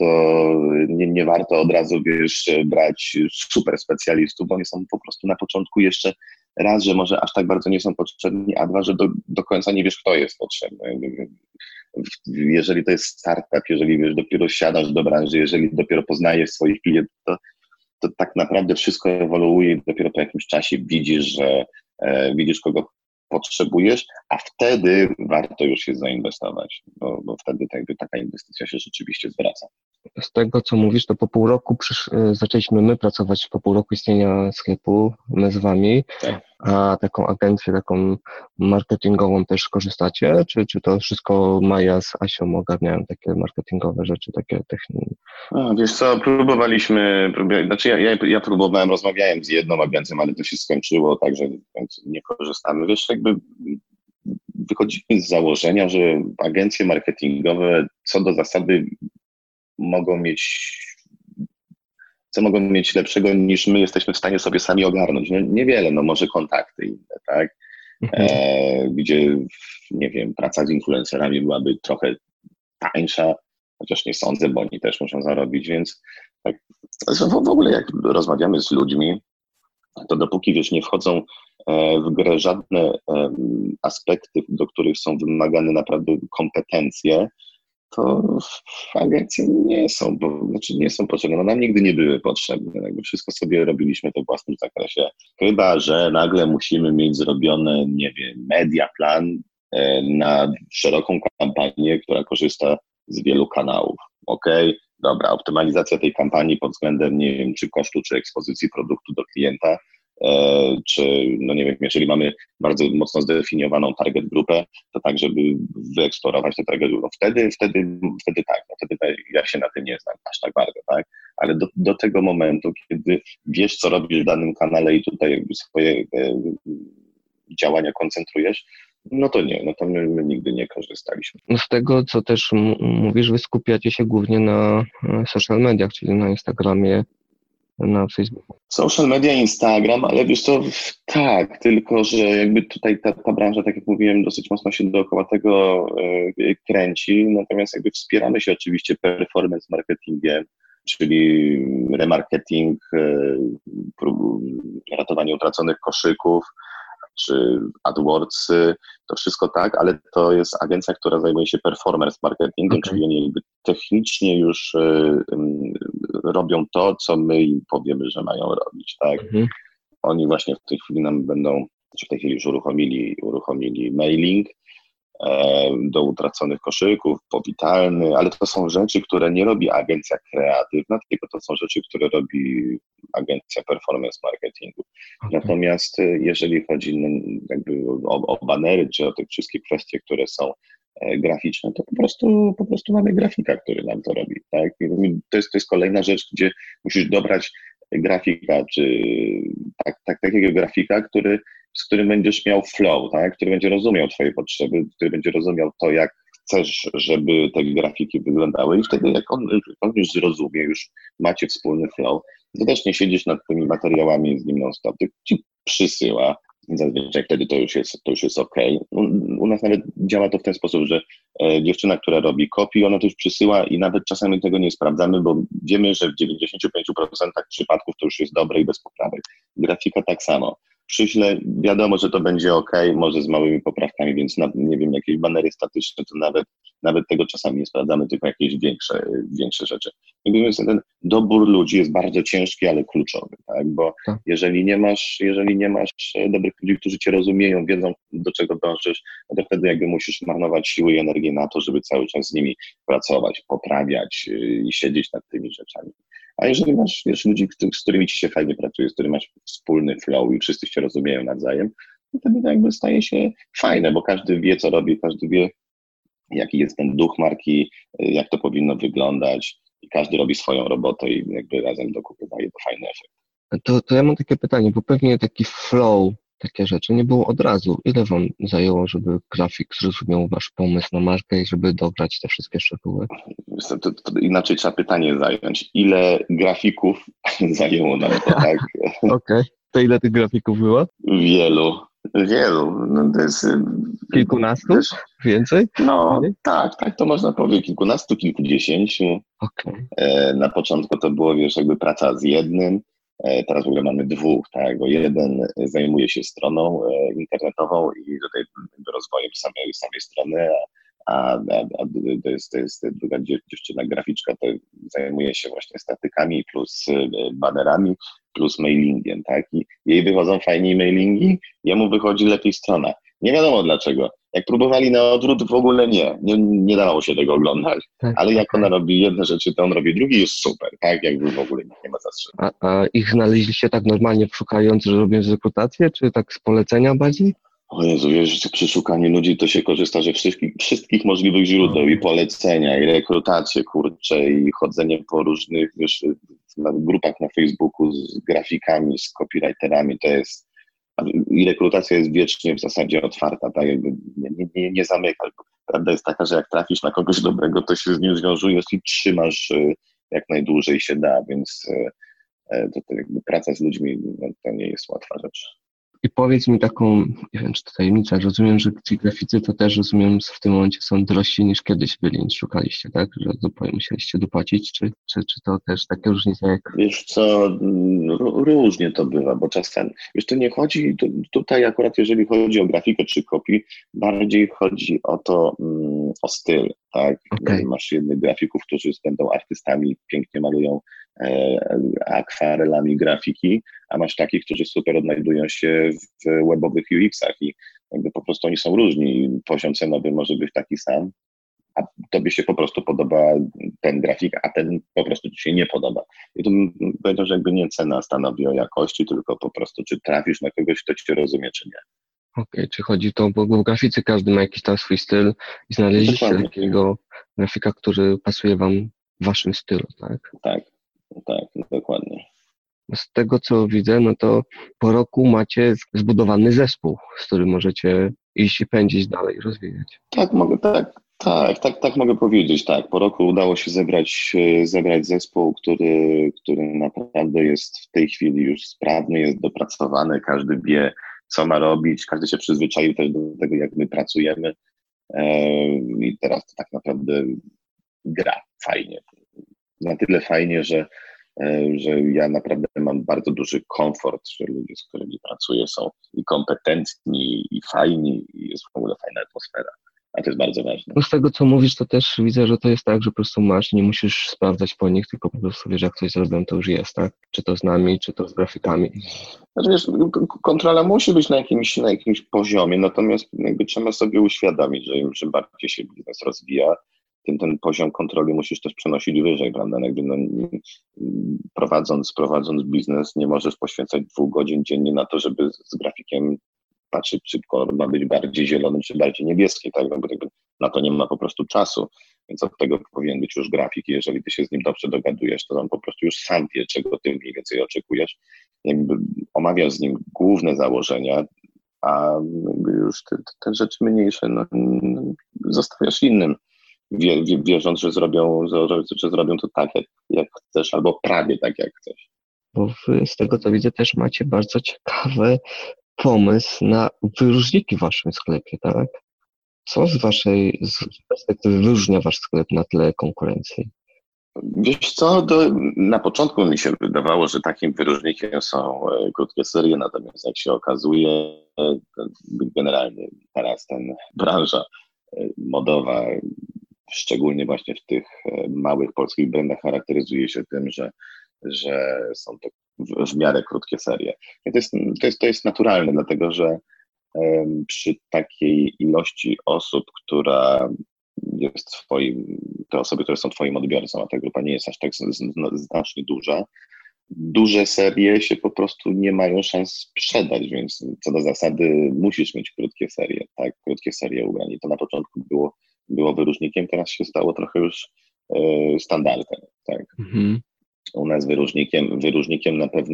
nie warto od razu, wiesz, brać super specjalistów, bo oni są po prostu na początku jeszcze raz, że może aż tak bardzo nie są potrzebni, a dwa, że do końca nie wiesz, kto jest potrzebny. Jeżeli to jest startup, jeżeli wiesz, dopiero siadasz do branży, jeżeli dopiero poznajesz swoich klientów, to tak naprawdę wszystko ewoluuje i dopiero po jakimś czasie widzisz, kogo potrzebujesz, a wtedy warto już się zainwestować, bo wtedy taka inwestycja się rzeczywiście zwraca. Z tego, co mówisz, to po pół roku zaczęliśmy my pracować, po pół roku istnienia sklepu, my z wami, tak. A taką agencję, taką marketingową też korzystacie? Czy to wszystko Maja z Asią ogarniają, takie marketingowe rzeczy, takie techniczne? Wiesz co, ja próbowałem, rozmawiałem z jedną agencją, ale to się skończyło, także nie korzystamy. Wiesz, jakby wychodzimy z założenia, że agencje marketingowe co do zasady mogą mieć lepszego niż my jesteśmy w stanie sobie sami ogarnąć. No, niewiele, no może kontakty inne, tak? Gdzie, nie wiem, praca z influencerami byłaby trochę tańsza, chociaż nie sądzę, bo oni też muszą zarobić, więc tak, w ogóle jak rozmawiamy z ludźmi, to dopóki, wiesz, nie wchodzą w grę żadne aspekty, do których są wymagane naprawdę kompetencje, to agencje nie są potrzebne. No, nam nigdy nie były potrzebne. Jakby wszystko sobie robiliśmy to w własnym zakresie. Chyba że nagle musimy mieć zrobione, nie wiem, mediaplan na szeroką kampanię, która korzysta z wielu kanałów. Dobra, optymalizacja tej kampanii pod względem, nie wiem, czy kosztu, czy ekspozycji produktu do klienta, czy, no nie wiem, jeżeli mamy bardzo mocno zdefiniowaną target grupę, to tak, żeby wyeksplorować tę target grupę. Wtedy tak, no wtedy ja się na tym nie znam aż tak bardzo, tak? Ale do tego momentu, kiedy wiesz, co robisz w danym kanale i tutaj jakby swoje działania koncentrujesz, no to nie, no to my nigdy nie korzystaliśmy. Z tego, co też mówisz, wy skupiacie się głównie na social mediach, czyli na Instagramie, na Facebooku. Social media, Instagram, ale wiesz co, tak, tylko że jakby tutaj ta branża, tak jak mówiłem, dosyć mocno się dookoła tego kręci, natomiast jakby wspieramy się oczywiście performance marketingiem, czyli remarketing, ratowanie utraconych koszyków, czy AdWordsy, to wszystko tak, ale to jest agencja, która zajmuje się performance marketingiem, czyli oni jakby technicznie już robią to, co my im powiemy, że mają robić, tak? Oni właśnie w tej chwili nam będą, czy w tej chwili już uruchomili mailing do utraconych koszyków, powitalny, ale to są rzeczy, które nie robi agencja kreatywna, tylko to są rzeczy, które robi agencja performance marketingu. Natomiast jeżeli chodzi jakby o banery, czy o te wszystkie kwestie, które są graficzne, to po prostu mamy grafika, który nam to robi. Tak? I to jest kolejna rzecz, gdzie musisz dobrać grafika, czy takiego grafika, z którym będziesz miał flow, tak? Który będzie rozumiał twoje potrzeby, który będzie rozumiał to, jak chcesz, żeby te grafiki wyglądały i wtedy jak on już zrozumie, już macie wspólny flow, to też nie siedzisz nad tymi materiałami z nim non-stop, tylko ci przysyła. Zazwyczaj wtedy to już jest okej. U nas nawet działa to w ten sposób, że dziewczyna, która robi copy, ona to już przysyła i nawet czasami tego nie sprawdzamy, bo wiemy, że w 95% przypadków to już jest dobre i bez poprawek. Grafika tak samo. Przyślę, wiadomo, że to będzie może z małymi poprawkami, więc nie wiem, jakieś banery statyczne, to nawet tego czasami nie sprawdzamy, tylko jakieś większe rzeczy. Więc ten dobór ludzi jest bardzo ciężki, ale kluczowy, tak? Bo jeżeli nie masz dobrych ludzi, którzy cię rozumieją, wiedzą, do czego dążysz, no to wtedy jakby musisz marnować siły i energię na to, żeby cały czas z nimi pracować, poprawiać i siedzieć nad tymi rzeczami. A jeżeli masz ludzi, z którymi ci się fajnie pracuje, z którymi masz wspólny flow i wszyscy się rozumieją nawzajem, to wtedy jakby staje się fajne, bo każdy wie, co robi, każdy wie, jaki jest ten duch marki, jak to powinno wyglądać i każdy robi swoją robotę i jakby razem dokupywaje to fajny efekt. To ja mam takie pytanie, bo pewnie taki flow, takie rzeczy nie było od razu. Ile wam zajęło, żeby grafik zrozumiał wasz pomysł na markę i żeby dobrać te wszystkie szczegóły? To inaczej trzeba pytanie zająć. Ile grafików zajęło nam to, tak? Okej. To ile tych grafików było? Wielu. No to jest, kilkunastu? Więcej? No tak, to można powiedzieć. Kilkunastu, kilkudziesięciu. Okay. Na początku to było, jakby praca z jednym. Teraz w ogóle mamy dwóch, tak, bo jeden zajmuje się stroną internetową i tutaj rozwojem samej strony, a to jest druga dziewczyna graficzka, to zajmuje się właśnie statykami plus banerami plus mailingiem, tak, i jej wychodzą fajniej mailingi, jemu wychodzi lepiej strona. Nie wiadomo dlaczego. Jak próbowali na odwrót, w ogóle nie dało się tego oglądać, ale jak ona robi jedne rzeczy, to on robi drugie, jest super, tak, jakby w ogóle nie ma zastrzeżeń. A ich znaleźliście tak normalnie szukając, że robiąc rekrutację, czy tak z polecenia bardziej? O Jezu, wiesz, przy szukaniu ludzi to się korzysta ze wszystkich możliwych źródeł i polecenia, i rekrutacje, kurcze, i chodzenie po różnych, wiesz, na grupach na Facebooku z grafikami, z copywriterami, to jest, i rekrutacja jest wiecznie w zasadzie otwarta, tak, jakby nie zamyka. Prawda jest taka, że jak trafisz na kogoś dobrego, to się z nim związujesz i trzymasz jak najdłużej się da, więc to jakby praca z ludźmi, no, to nie jest łatwa rzecz. I powiedz mi taką, nie wiem, czy to tajemnica, rozumiem, że ci graficy to też, rozumiem, w tym momencie są drożsi niż kiedyś byli, niż szukaliście, tak? Że musieliście dopłacić, czy to też takie różnice jak... Wiesz co, różnie to bywa, bo czasem, wiesz, to nie chodzi, tutaj akurat jeżeli chodzi o grafikę czy copy, bardziej chodzi o to, o styl, tak? Okay. Masz jednych grafików, którzy będą artystami, pięknie malują akwarelami grafiki, a masz takich, którzy super odnajdują się w webowych UX-ach i jakby po prostu oni są różni. Poziom cenowy może być taki sam, a tobie się po prostu podoba ten grafik, a ten po prostu ci się nie podoba. I to bym powiedział, że jakby nie cena stanowi o jakości, tylko po prostu czy trafisz na kogoś, kto cię rozumie, czy nie. Okej, czy chodzi to, bo w grafice każdy ma jakiś tam swój styl i znaleźliście takiego grafika, który pasuje wam w waszym stylu, tak? Tak, dokładnie. Z tego, co widzę, no to po roku macie zbudowany zespół, z którym możecie iść i pędzić dalej, rozwijać. Tak, mogę powiedzieć, tak. Po roku udało się zebrać zespół, który naprawdę jest w tej chwili już sprawny, jest dopracowany, każdy wie, co ma robić, każdy się przyzwyczaił też do tego, jak my pracujemy i teraz to tak naprawdę gra fajnie. Na tyle fajnie, że że ja naprawdę mam bardzo duży komfort, że ludzie, z którymi pracuję, są i kompetentni, i fajni, i jest w ogóle fajna atmosfera. A to jest bardzo ważne. No z tego, co mówisz, to też widzę, że to jest tak, że po prostu masz, nie musisz sprawdzać po nich, tylko po prostu wiesz, jak coś zrobią, to już jest, tak? Czy to z nami, czy to z grafikami. Znaczy, wiesz, kontrola musi być na jakimś poziomie, natomiast jakby trzeba sobie uświadomić, że im bardziej się biznes rozwija, tym ten poziom kontroli musisz też przenosić wyżej, prawda? Jakby prowadząc biznes, nie możesz poświęcać 2 godzin dziennie na to, żeby z grafikiem patrzeć, czy kolor ma być bardziej zielony, czy bardziej niebieski, tak? No bo jakby na to nie ma po prostu czasu, więc od tego powinien być już grafik i jeżeli ty się z nim dobrze dogadujesz, to on po prostu już sam wie, czego ty mniej więcej oczekujesz, jakby omawiasz z nim główne założenia, a jakby już te rzeczy mniejsze zostawiasz innym, wierząc, że zrobią to tak, jak chcesz, albo prawie tak, jak chcesz. Bo wy, z tego, co widzę, też macie bardzo ciekawy pomysł na wyróżniki w waszym sklepie, tak? Co z perspektywy wyróżnia wasz sklep na tle konkurencji? Wiesz co, na początku mi się wydawało, że takim wyróżnikiem są krótkie serie, natomiast jak się okazuje, generalnie teraz branża modowa, szczególnie właśnie w tych małych polskich brandach, charakteryzuje się tym, że są to w miarę krótkie serie. I to jest naturalne, dlatego że przy takiej ilości osób, która jest te osoby, które są twoim odbiorcą, a ta grupa nie jest aż tak znacznie duża, duże serie się po prostu nie mają szans sprzedać, więc co do zasady musisz mieć krótkie serie, tak, krótkie serie ubrań. I to na początku było wyróżnikiem, teraz się stało trochę już standardem, tak. Mhm. U nas wyróżnikiem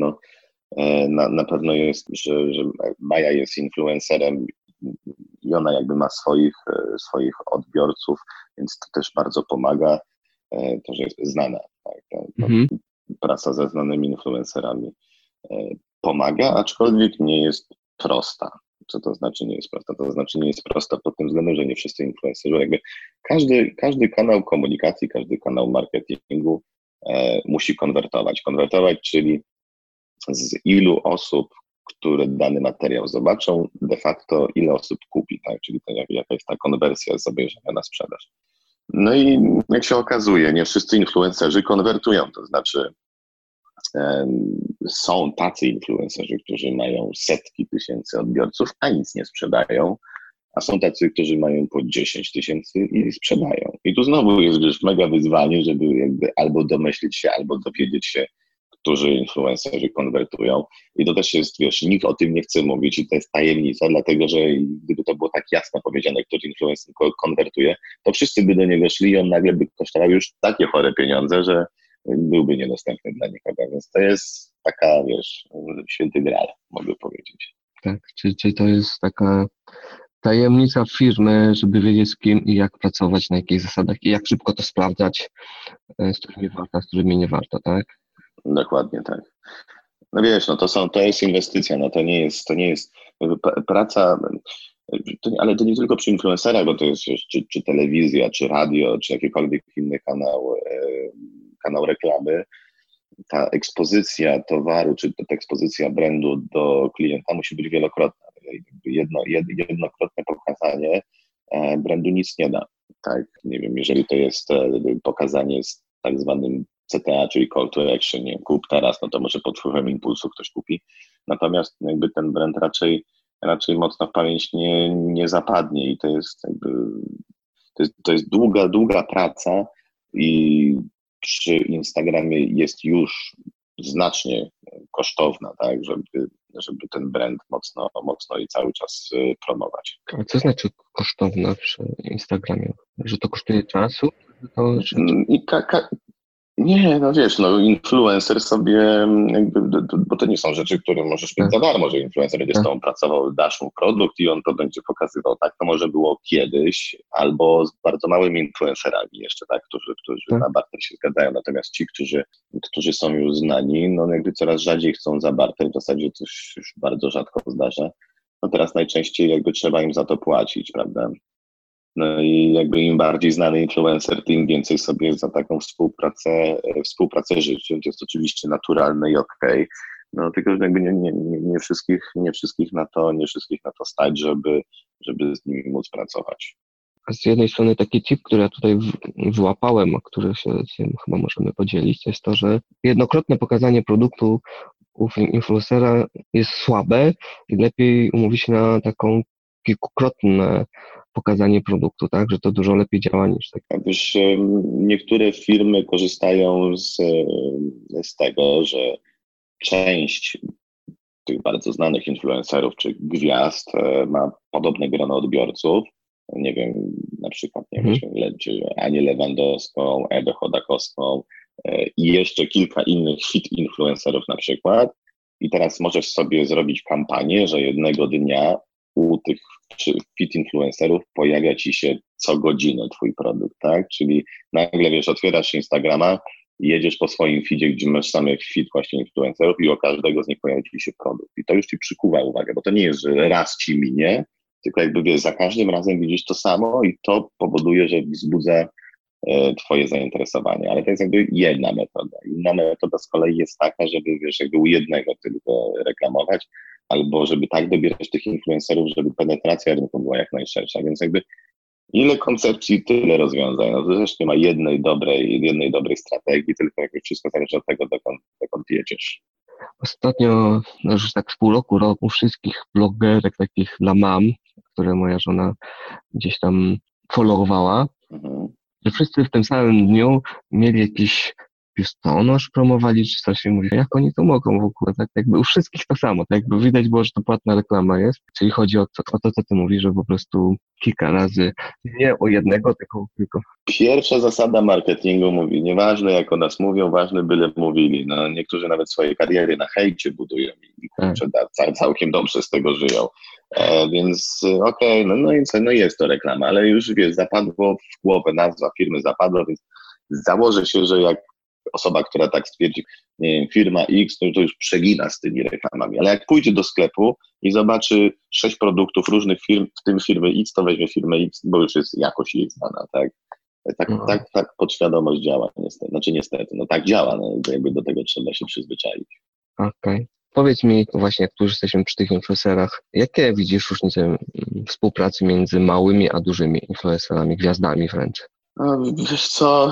na pewno jest, że Maja jest influencerem i ona jakby ma swoich odbiorców, więc to też bardzo pomaga, to, że jest znana. Tak? Praca ze znanymi influencerami pomaga, aczkolwiek nie jest prosta. Co to znaczy nie jest prosta? To znaczy nie jest prosta pod tym względem, że nie wszyscy influencerzy, jakby każdy kanał komunikacji, każdy kanał marketingu musi konwertować. Konwertować, czyli z ilu osób, które dany materiał zobaczą, de facto ile osób kupi, tak? Czyli to jaka jest ta konwersja z obejrzenia na sprzedaż. No i jak się okazuje, nie wszyscy influencerzy konwertują, to znaczy są tacy influencerzy, którzy mają setki tysięcy odbiorców, a nic nie sprzedają, a są tacy, którzy mają po 10 tysięcy i sprzedają. I tu znowu jest już mega wyzwanie, żeby jakby albo domyślić się, albo dowiedzieć się, którzy influencerzy konwertują. I to też jest, wiesz, nikt o tym nie chce mówić i to jest tajemnica, dlatego że gdyby to było tak jasno powiedziane, który influencer konwertuje, to wszyscy by do niego szli i on nagle by kosztował już takie chore pieniądze, że byłby niedostępny dla nikogo. Więc to jest taka, wiesz, święty graal, mogę powiedzieć. Tak, czyli to jest taka tajemnica firmy, żeby wiedzieć z kim i jak pracować, na jakich zasadach i jak szybko to sprawdzać, z którymi warto, a z którymi nie warto, tak? Dokładnie tak. No wiesz, no to jest inwestycja, no to nie jest praca, ale to nie tylko przy influencerach, bo to jest czy telewizja, czy radio, czy jakikolwiek inny kanał reklamy. Ta ekspozycja towaru, czy ta ekspozycja brandu do klienta musi być wielokrotna. Jednokrotne pokazanie brandu nic nie da. Tak, nie wiem, jeżeli to jest pokazanie z tak zwanym CTA, czyli call to action, nie, kup teraz, no to może pod wpływem impulsu ktoś kupi. Natomiast jakby ten brand raczej mocno w pamięć nie zapadnie i to jest długa praca i przy Instagramie jest już znacznie kosztowna, tak, żeby ten brand mocno i cały czas promować. A co znaczy kosztowna przy Instagramie? Że to kosztuje czasu? Nie, no wiesz, no influencer sobie, jakby, bo to nie są rzeczy, które możesz mieć za darmo, że influencer będzie z tobą pracował, dasz mu produkt i on to będzie pokazywał. Tak to może było kiedyś, albo z bardzo małymi influencerami jeszcze, tak, którzy na barter się zgadzają. Natomiast ci, którzy są już znani, no jakby coraz rzadziej chcą za barter, w zasadzie to się już bardzo rzadko zdarza. No teraz najczęściej jakby trzeba im za to płacić, prawda? No i jakby im bardziej znany influencer, tym więcej sobie za taką współpracę życzy. To jest oczywiście naturalne i okej. No tylko że jakby nie wszystkich na to stać, żeby z nimi móc pracować. Z jednej strony taki tip, który ja tutaj wyłapałem, o który się chyba możemy podzielić, to jest to, że jednokrotne pokazanie produktu u influencera jest słabe i lepiej umówić się na taką kilkukrotne pokazanie produktu, tak? Że to dużo lepiej działa niż tak. A też niektóre firmy korzystają z tego, że część tych bardzo znanych influencerów czy gwiazd ma podobne grono odbiorców. Nie wiem, na przykład Anię Lewandowską, Ewę Chodakowską i jeszcze kilka innych fit influencerów na przykład. I teraz możesz sobie zrobić kampanię, że jednego dnia u tych fit influencerów pojawia ci się co godzinę twój produkt, tak? Czyli nagle, wiesz, otwierasz Instagrama, jedziesz po swoim feedzie, gdzie masz samych fit właśnie influencerów i o każdego z nich pojawia ci się produkt. I to już ci przykuwa uwagę, bo to nie jest, że raz ci minie, tylko jakby wiesz, za każdym razem widzisz to samo i to powoduje, że wzbudza twoje zainteresowanie, ale to jest jakby jedna metoda. Inna metoda z kolei jest taka, żeby wiesz, jakby u jednego tylko reklamować, albo żeby tak dobierać tych influencerów, żeby penetracja rynku była jak najszersza, więc jakby ile koncepcji, tyle rozwiązań. No to też nie ma jednej dobrej strategii, tylko jakby wszystko zależy od tego, dokąd jedziesz. Ostatnio, no już tak z pół roku wszystkich blogerek takich dla mam, które moja żona gdzieś tam followowała, że wszyscy w tym samym dniu mieli jakiś biustonosz promowali, czy coś i mówi, jak oni to mogą w ogóle, tak jakby u wszystkich to samo, tak jakby widać było, że to płatna reklama jest, czyli chodzi o to, co ty mówisz, że po prostu kilka razy, nie o jednego, tylko. Pierwsza zasada marketingu mówi, nieważne jak o nas mówią, ważne byle mówili, no niektórzy nawet swoje kariery na hejcie budują i kurczę, całkiem dobrze z tego żyją, więc okej, no jest to reklama, ale już wiesz, zapadło w głowę, nazwa firmy zapadła, więc założę się, że jak osoba, która tak stwierdzi, nie wiem, firma X, to już przegina z tymi reklamami, ale jak pójdzie do sklepu i zobaczy 6 produktów różnych firm, w tym firmy X, to weźmie firmę X, bo już jest jakoś jej znana, tak? Tak podświadomość działa, niestety, no tak działa, no jakby do tego trzeba się przyzwyczaić. Okej. Powiedz mi właśnie, jak tu już jesteśmy przy tych influencerach, jakie widzisz różnice współpracy między małymi a dużymi influencerami, gwiazdami wręcz? Wiesz co,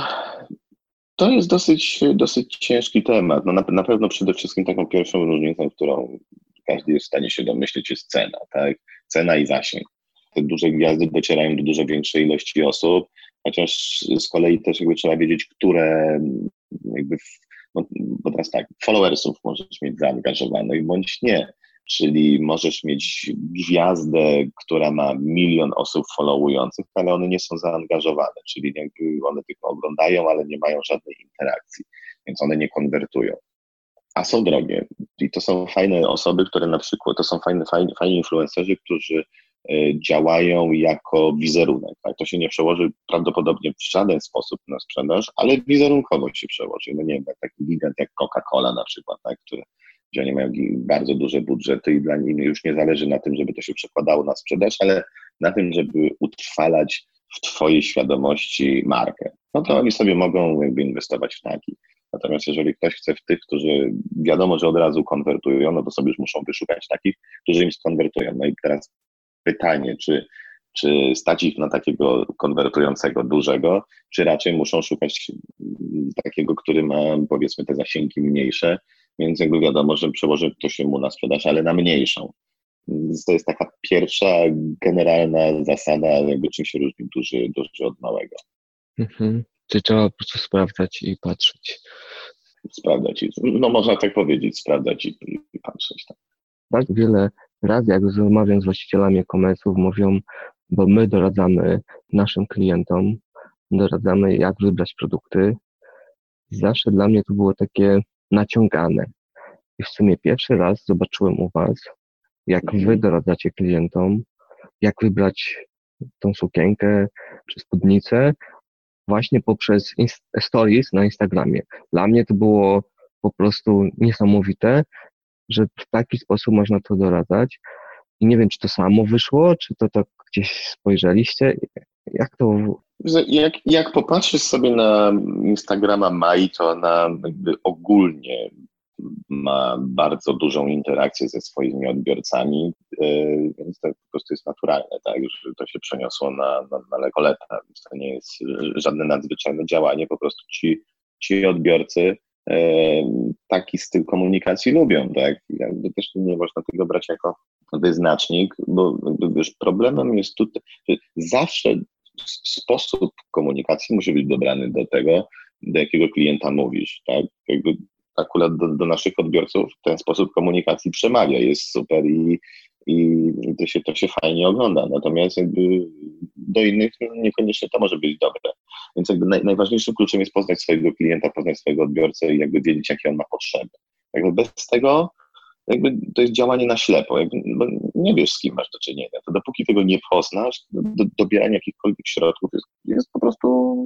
to jest dosyć ciężki temat. No na pewno przede wszystkim taką pierwszą różnicą, którą każdy jest w stanie się domyślić, jest cena, tak? Cena i zasięg. Te duże gwiazdy docierają do dużo większej ilości osób, chociaż z kolei też jakby trzeba wiedzieć, które jakby, bo teraz tak, followersów możesz mieć zaangażowanych bądź nie. Czyli możesz mieć gwiazdę, która ma 1 milion osób followujących, ale one nie są zaangażowane, czyli jakby one tylko oglądają, ale nie mają żadnej interakcji, więc one nie konwertują. A są drogie i to są fajne osoby, które na przykład, to są fajni influencerzy, którzy działają jako wizerunek. Tak? To się nie przełoży prawdopodobnie w żaden sposób na sprzedaż, ale wizerunkowo się przełoży. No nie wiem, taki gigant jak Coca-Cola na przykład, tak? Gdzie oni mają bardzo duże budżety i dla nich już nie zależy na tym, żeby to się przekładało na sprzedaż, ale na tym, żeby utrwalać w twojej świadomości markę. No to oni sobie mogą jakby inwestować w taki. Natomiast jeżeli ktoś chce w tych, którzy wiadomo, że od razu konwertują, no to sobie już muszą wyszukać takich, którzy im skonwertują. No i teraz pytanie, czy stać ich na takiego konwertującego dużego, czy raczej muszą szukać takiego, który ma powiedzmy te zasięgi mniejsze, więc jakby wiadomo, że przełoży to się mu na sprzedaż, ale na mniejszą. Więc to jest taka pierwsza generalna zasada, jakby czym się różni duży od małego. Czy trzeba po prostu sprawdzać i patrzeć? Sprawdzać i, no można tak powiedzieć, sprawdzać i patrzeć. Tak. Bardzo wiele razy, jak rozmawiam z właścicielami e-commerce'ów, mówią, bo my doradzamy naszym klientom, doradzamy, jak wybrać produkty. Zawsze dla mnie to było takie naciągane. I w sumie pierwszy raz zobaczyłem u was, jak wy doradzacie klientom, jak wybrać tą sukienkę czy spódnicę, właśnie poprzez stories na Instagramie. Dla mnie to było po prostu niesamowite, że w taki sposób można to doradzać. I nie wiem, czy to samo wyszło, czy to tak gdzieś spojrzeliście. Jak to... Jak popatrzysz sobie na Instagrama Mai, to ona jakby ogólnie ma bardzo dużą interakcję ze swoimi odbiorcami, więc to po prostu jest naturalne, tak, że to się przeniosło na Legoleta, więc to nie jest żadne nadzwyczajne działanie, po prostu ci odbiorcy taki styl komunikacji lubią, tak, jakby też nie można tego brać jako wyznacznik, bo wiesz, problemem jest tutaj, że zawsze sposób komunikacji musi być dobrany do tego, do jakiego klienta mówisz, tak, jakby akurat do naszych odbiorców ten sposób komunikacji przemawia, jest super i to się fajnie ogląda, natomiast jakby do innych niekoniecznie to może być dobre. Więc jakby najważniejszym kluczem jest poznać swojego klienta, poznać swojego odbiorcę i jakby wiedzieć, jakie on ma potrzeby. Jakby bez tego jakby to jest działanie na ślepo, jakby, bo nie wiesz, z kim masz do czynienia. To dopóki tego nie poznasz, dobieranie jakichkolwiek środków jest po prostu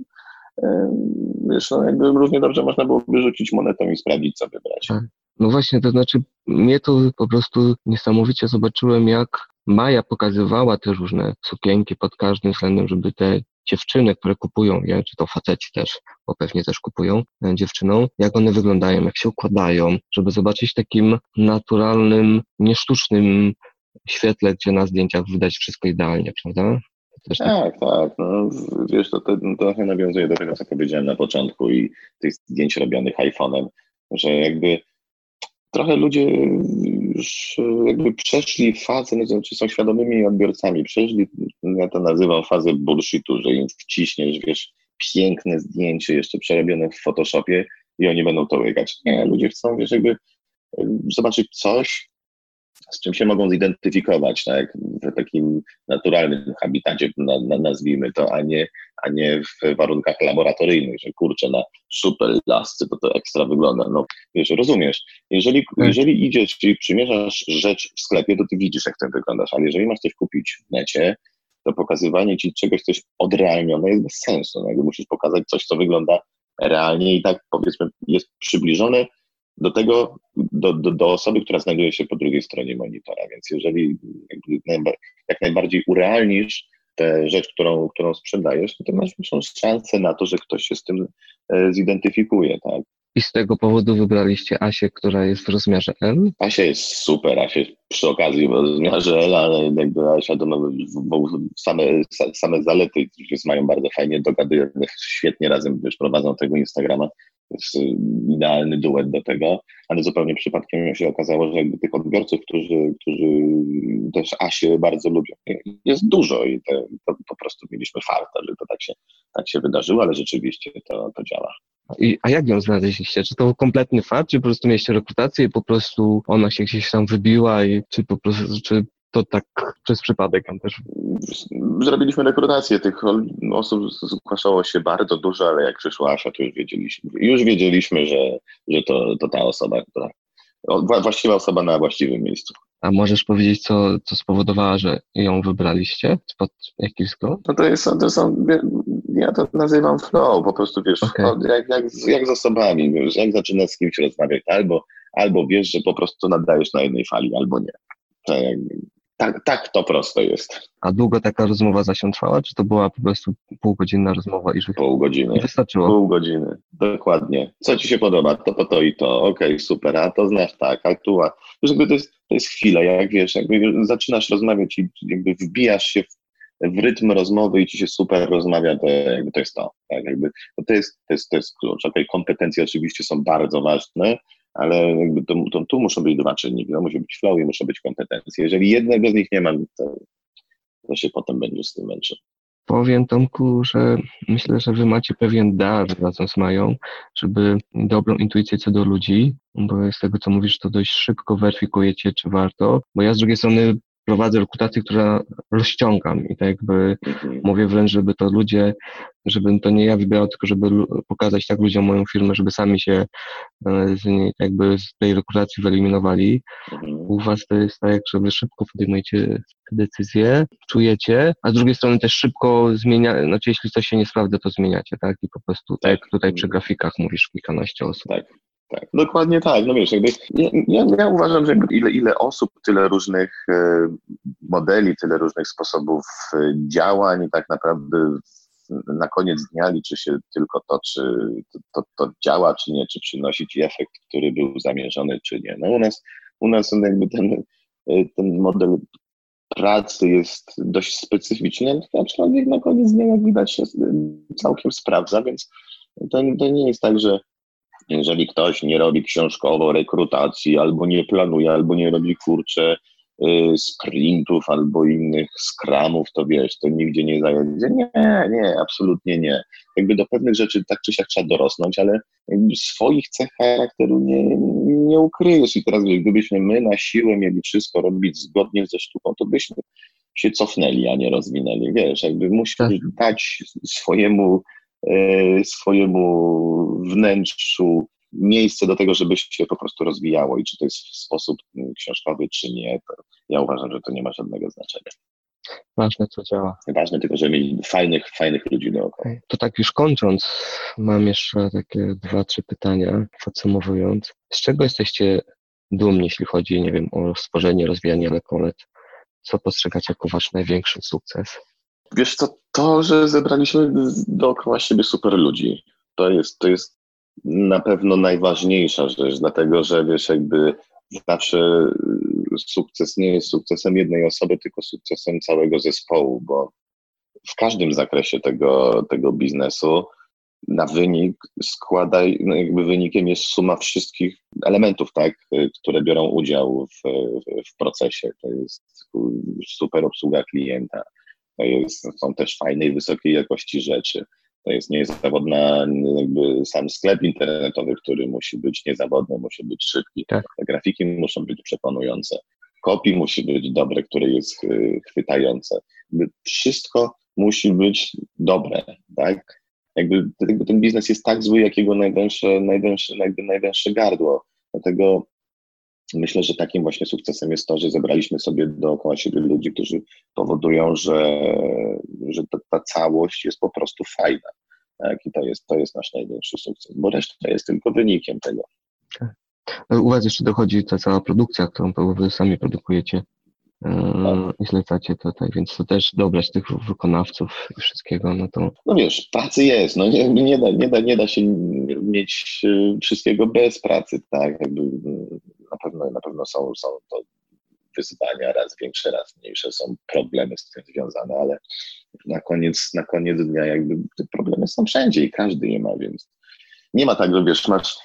wiesz, no jakby równie dobrze można było wyrzucić monetą i sprawdzić, co wybrać. No właśnie, to znaczy mnie to po prostu niesamowicie zobaczyłem, jak Maja pokazywała te różne sukienki pod każdym względem, żeby te dziewczyny, które kupują je, czy to faceci też, bo pewnie też kupują dziewczynom, jak one wyglądają, jak się układają, żeby zobaczyć takim naturalnym, niesztucznym świetle, gdzie na zdjęciach widać wszystko idealnie, prawda? Tak. No, wiesz, to trochę nawiązuje do tego, co powiedziałem na początku i tych zdjęć robionych iPhone'em, że jakby trochę ludzie już jakby przeszli fazę, no, znaczy są świadomymi odbiorcami, przeszli, ja to nazywam fazę bullshitu, że im wciśniesz, wiesz, piękne zdjęcie jeszcze przerobione w Photoshopie i oni będą to łykać. Nie, ludzie chcą, wiesz, jakby zobaczyć coś, z czym się mogą zidentyfikować, tak, w takim naturalnym habitacie, nazwijmy to, a nie w warunkach laboratoryjnych, że kurczę, na super lasce to ekstra wygląda. No, wiesz, rozumiesz, jeżeli idziesz i przymierzasz rzecz w sklepie, to ty widzisz, jak ten wyglądasz, ale jeżeli masz coś kupić w necie, to pokazywanie ci czegoś, coś odrealnione jest bez sensu. No, musisz pokazać coś, co wygląda realnie i tak, powiedzmy, jest przybliżone do tego, do osoby, która znajduje się po drugiej stronie monitora, więc jeżeli jak najbardziej urealnisz tę rzecz, którą sprzedajesz, to masz większą szansę na to, że ktoś się z tym zidentyfikuje, tak? I z tego powodu wybraliście Asię, która jest w rozmiarze L? Asia jest super, Asia przy okazji w rozmiarze L, ale jakby Asia to bo same zalety mają bardzo fajnie dogadują, świetnie razem wiesz, prowadzą tego Instagrama. Jest idealny duet do tego, ale zupełnie przypadkiem się okazało, że jakby tych odbiorców, którzy też Asię bardzo lubią, jest dużo i to po prostu mieliśmy farta, że to tak się wydarzyło, ale rzeczywiście to działa. A jak ją znaleźliście? Czy to był kompletny fakt, czy po prostu mieliście rekrutację i po prostu ona się gdzieś tam wybiła czy po prostu, czy to tak przez przypadek tam też? Zrobiliśmy rekrutację, tych osób zgłaszało się bardzo dużo, ale jak przyszła Asia, to już wiedzieliśmy, że to ta osoba, właściwa osoba na właściwym miejscu. A możesz powiedzieć, co spowodowało, że ją wybraliście? Spod jakich względów? No to są, ja to nazywam flow, po prostu wiesz, okay. jak z osobami, wiesz, jak zaczynasz z kimś rozmawiać, albo wiesz, że po prostu nadajesz na jednej fali, albo nie. Tak to prosto jest. A długo taka rozmowa trwała, czy to była po prostu półgodzinna rozmowa? Pół godziny. I wystarczyło? Pół godziny, dokładnie. Co ci się podoba? To i to. Okej, super, a to znasz tak, a tu, Wiesz, jakby to jest chwila, jak wiesz, jakby zaczynasz rozmawiać i jakby wbijasz się w rytm rozmowy i ci się super rozmawia, to jakby to jest to. Tak? Jakby, to jest klucz. Kompetencje oczywiście są bardzo ważne, ale jakby tu muszą być dwa czynniki. No, musi być flow i muszą być kompetencje. Jeżeli jednego z nich nie ma, to się potem będzie z tym męczył. Powiem, Tomku, że myślę, że wy macie pewien dar razem z Mają, żeby dobrą intuicję co do ludzi, bo z tego, co mówisz, to dość szybko weryfikujecie, czy warto, bo ja z drugiej strony prowadzę rekrutację, która rozciągam i tak jakby mówię wręcz, żeby to ludzie, żeby to nie ja wybierał, tylko żeby pokazać tak ludziom moją firmę, żeby sami się z tej rekrutacji wyeliminowali. U was to jest tak, że wy szybko podejmujecie decyzje, czujecie, a z drugiej strony też szybko znaczy jeśli coś się nie sprawdza, to zmieniacie, tak? I po prostu tak jak tutaj przy grafikach mówisz, kilkanaście osób. Tak, dokładnie tak. No wiesz, jakby ja uważam, że ile osób, tyle różnych modeli, tyle różnych sposobów działań i tak naprawdę na koniec dnia liczy się tylko to, czy to działa, czy nie, czy przynosi ci efekt, który był zamierzony, czy nie. No u nas jakby ten model pracy jest dość specyficzny, aczkolwiek na koniec dnia, jak widać, się całkiem sprawdza, więc to nie jest tak, że jeżeli ktoś nie robi książkowo rekrutacji, albo nie planuje, albo nie robi sprintów, albo innych scrumów, to wiesz, to nigdzie nie zajedzie. Nie, absolutnie nie. Jakby do pewnych rzeczy tak czy siak trzeba dorosnąć, ale jakby swoich cech charakteru nie ukryjesz. I teraz wiesz, gdybyśmy my na siłę mieli wszystko robić zgodnie ze sztuką, to byśmy się cofnęli, a nie rozwinęli. Wiesz, jakby musisz dać swojemu wnętrzu miejsce do tego, żeby się po prostu rozwijało i czy to jest w sposób książkowy, czy nie, to ja uważam, że to nie ma żadnego znaczenia. Ważne, co działa. Ważne tylko, żeby mieli fajnych ludzi dookoła. To tak już kończąc, mam jeszcze takie 2-3 pytania, podsumowując. Z czego jesteście dumni, jeśli chodzi, nie wiem, o stworzenie, rozwijanie Lekonet? Co postrzegacie jako wasz największy sukces? Wiesz co, to, że zebraliśmy dookoła siebie super ludzi, to jest na pewno najważniejsza rzecz, dlatego że wiesz, jakby zawsze sukces nie jest sukcesem jednej osoby, tylko sukcesem całego zespołu, bo w każdym zakresie tego biznesu na wynik jakby wynikiem jest suma wszystkich elementów, tak, które biorą udział w procesie. To jest super obsługa klienta, są też fajne i wysokiej jakości rzeczy. To jest niezawodna jakby sam sklep internetowy, który musi być niezawodny, musi być szybki. Tak. Grafiki muszą być przekonujące. Copy musi być dobre, które jest chwytające. Wszystko musi być dobre, tak? Jakby ten biznes jest tak zły, jak jego najwęższe gardło. Dlatego myślę, że takim właśnie sukcesem jest to, że zebraliśmy sobie dookoła siebie ludzi, którzy powodują, że ta całość jest po prostu fajna. Tak? I to jest nasz największy sukces, bo reszta jest tylko wynikiem tego. Tak. U was jeszcze dochodzi ta cała produkcja, którą wy sami produkujecie i zlecacie tutaj, więc to też dobrać tych wykonawców i wszystkiego, no to... No wiesz, pracy jest, no nie da się mieć wszystkiego bez pracy, tak, jakby na pewno są to wyzwania, raz większe, raz mniejsze, są problemy z tym związane, ale na koniec dnia jakby te problemy są wszędzie i każdy je ma, więc nie ma tak, że wiesz,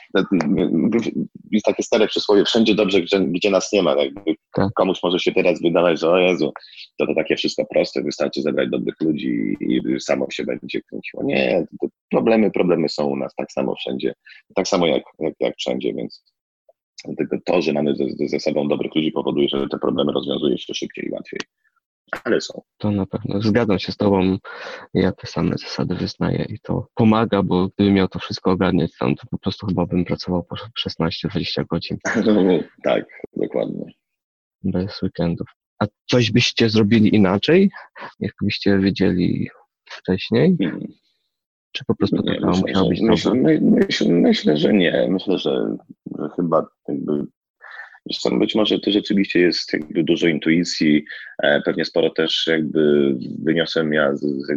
jest takie stare przysłowie, wszędzie dobrze, gdzie nas nie ma. Jakby komuś może się teraz wydawać, że o Jezu, to takie wszystko proste, wystarczy zebrać dobrych ludzi i samo się będzie kręciło. Nie, problemy są u nas tak samo wszędzie, tak samo jak wszędzie, więc tylko to, że mamy ze sobą dobrych ludzi powoduje, że te problemy rozwiązuje się szybciej i łatwiej. Ale są. To na pewno. Zgadzam się z tobą. Ja te same zasady wyznaję i to pomaga, bo gdybym miał to wszystko ogarniać sam, to po prostu chyba bym pracował po 16-20 godzin. Tak, dokładnie. Bez weekendów. A coś byście zrobili inaczej, jakbyście wiedzieli wcześniej? Czy po prostu to musiało być Myślę, że nie. Myślę, że chyba jakby być może to rzeczywiście jest jakby dużo intuicji, pewnie sporo też jakby wyniosłem ja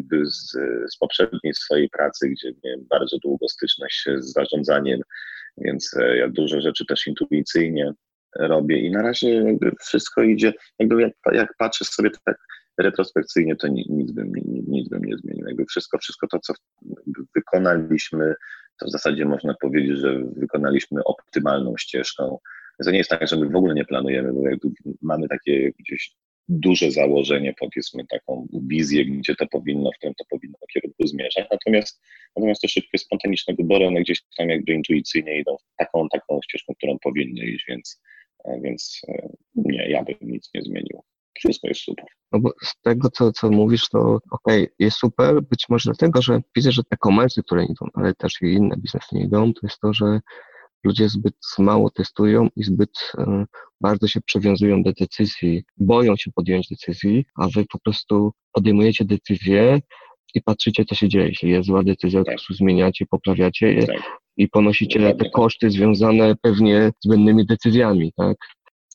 z poprzedniej swojej pracy, gdzie miałem bardzo długo styczność z zarządzaniem, więc ja dużo rzeczy też intuicyjnie robię i na razie jakby wszystko idzie, jakby jak patrzę sobie tak retrospekcyjnie, to nic bym nie zmienił. Jakby wszystko to, co wykonaliśmy, to w zasadzie można powiedzieć, że wykonaliśmy optymalną ścieżką. To nie jest tak, że my w ogóle nie planujemy, bo jakby mamy takie gdzieś duże założenie, powiedzmy taką wizję, gdzie to powinno, w którym to powinno w kierunku zmierzać. Natomiast te szybkie, spontaniczne wybory, one gdzieś tam jakby intuicyjnie idą taką ścieżką, którą powinny iść, więc nie, ja bym nic nie zmienił. Wszystko jest super. No bo z tego, co mówisz, to okej, jest super, być może dlatego, że widzę, że te komercje, które idą, ale też i inne biznesy nie idą, to jest to, że ludzie zbyt mało testują i zbyt bardzo się przywiązują do decyzji, boją się podjąć decyzji, a wy po prostu podejmujecie decyzję i patrzycie, co się dzieje. Jeśli jest zła decyzja, to po prostu zmieniacie, poprawiacie je i ponosicie te koszty związane pewnie z błędnymi decyzjami, tak?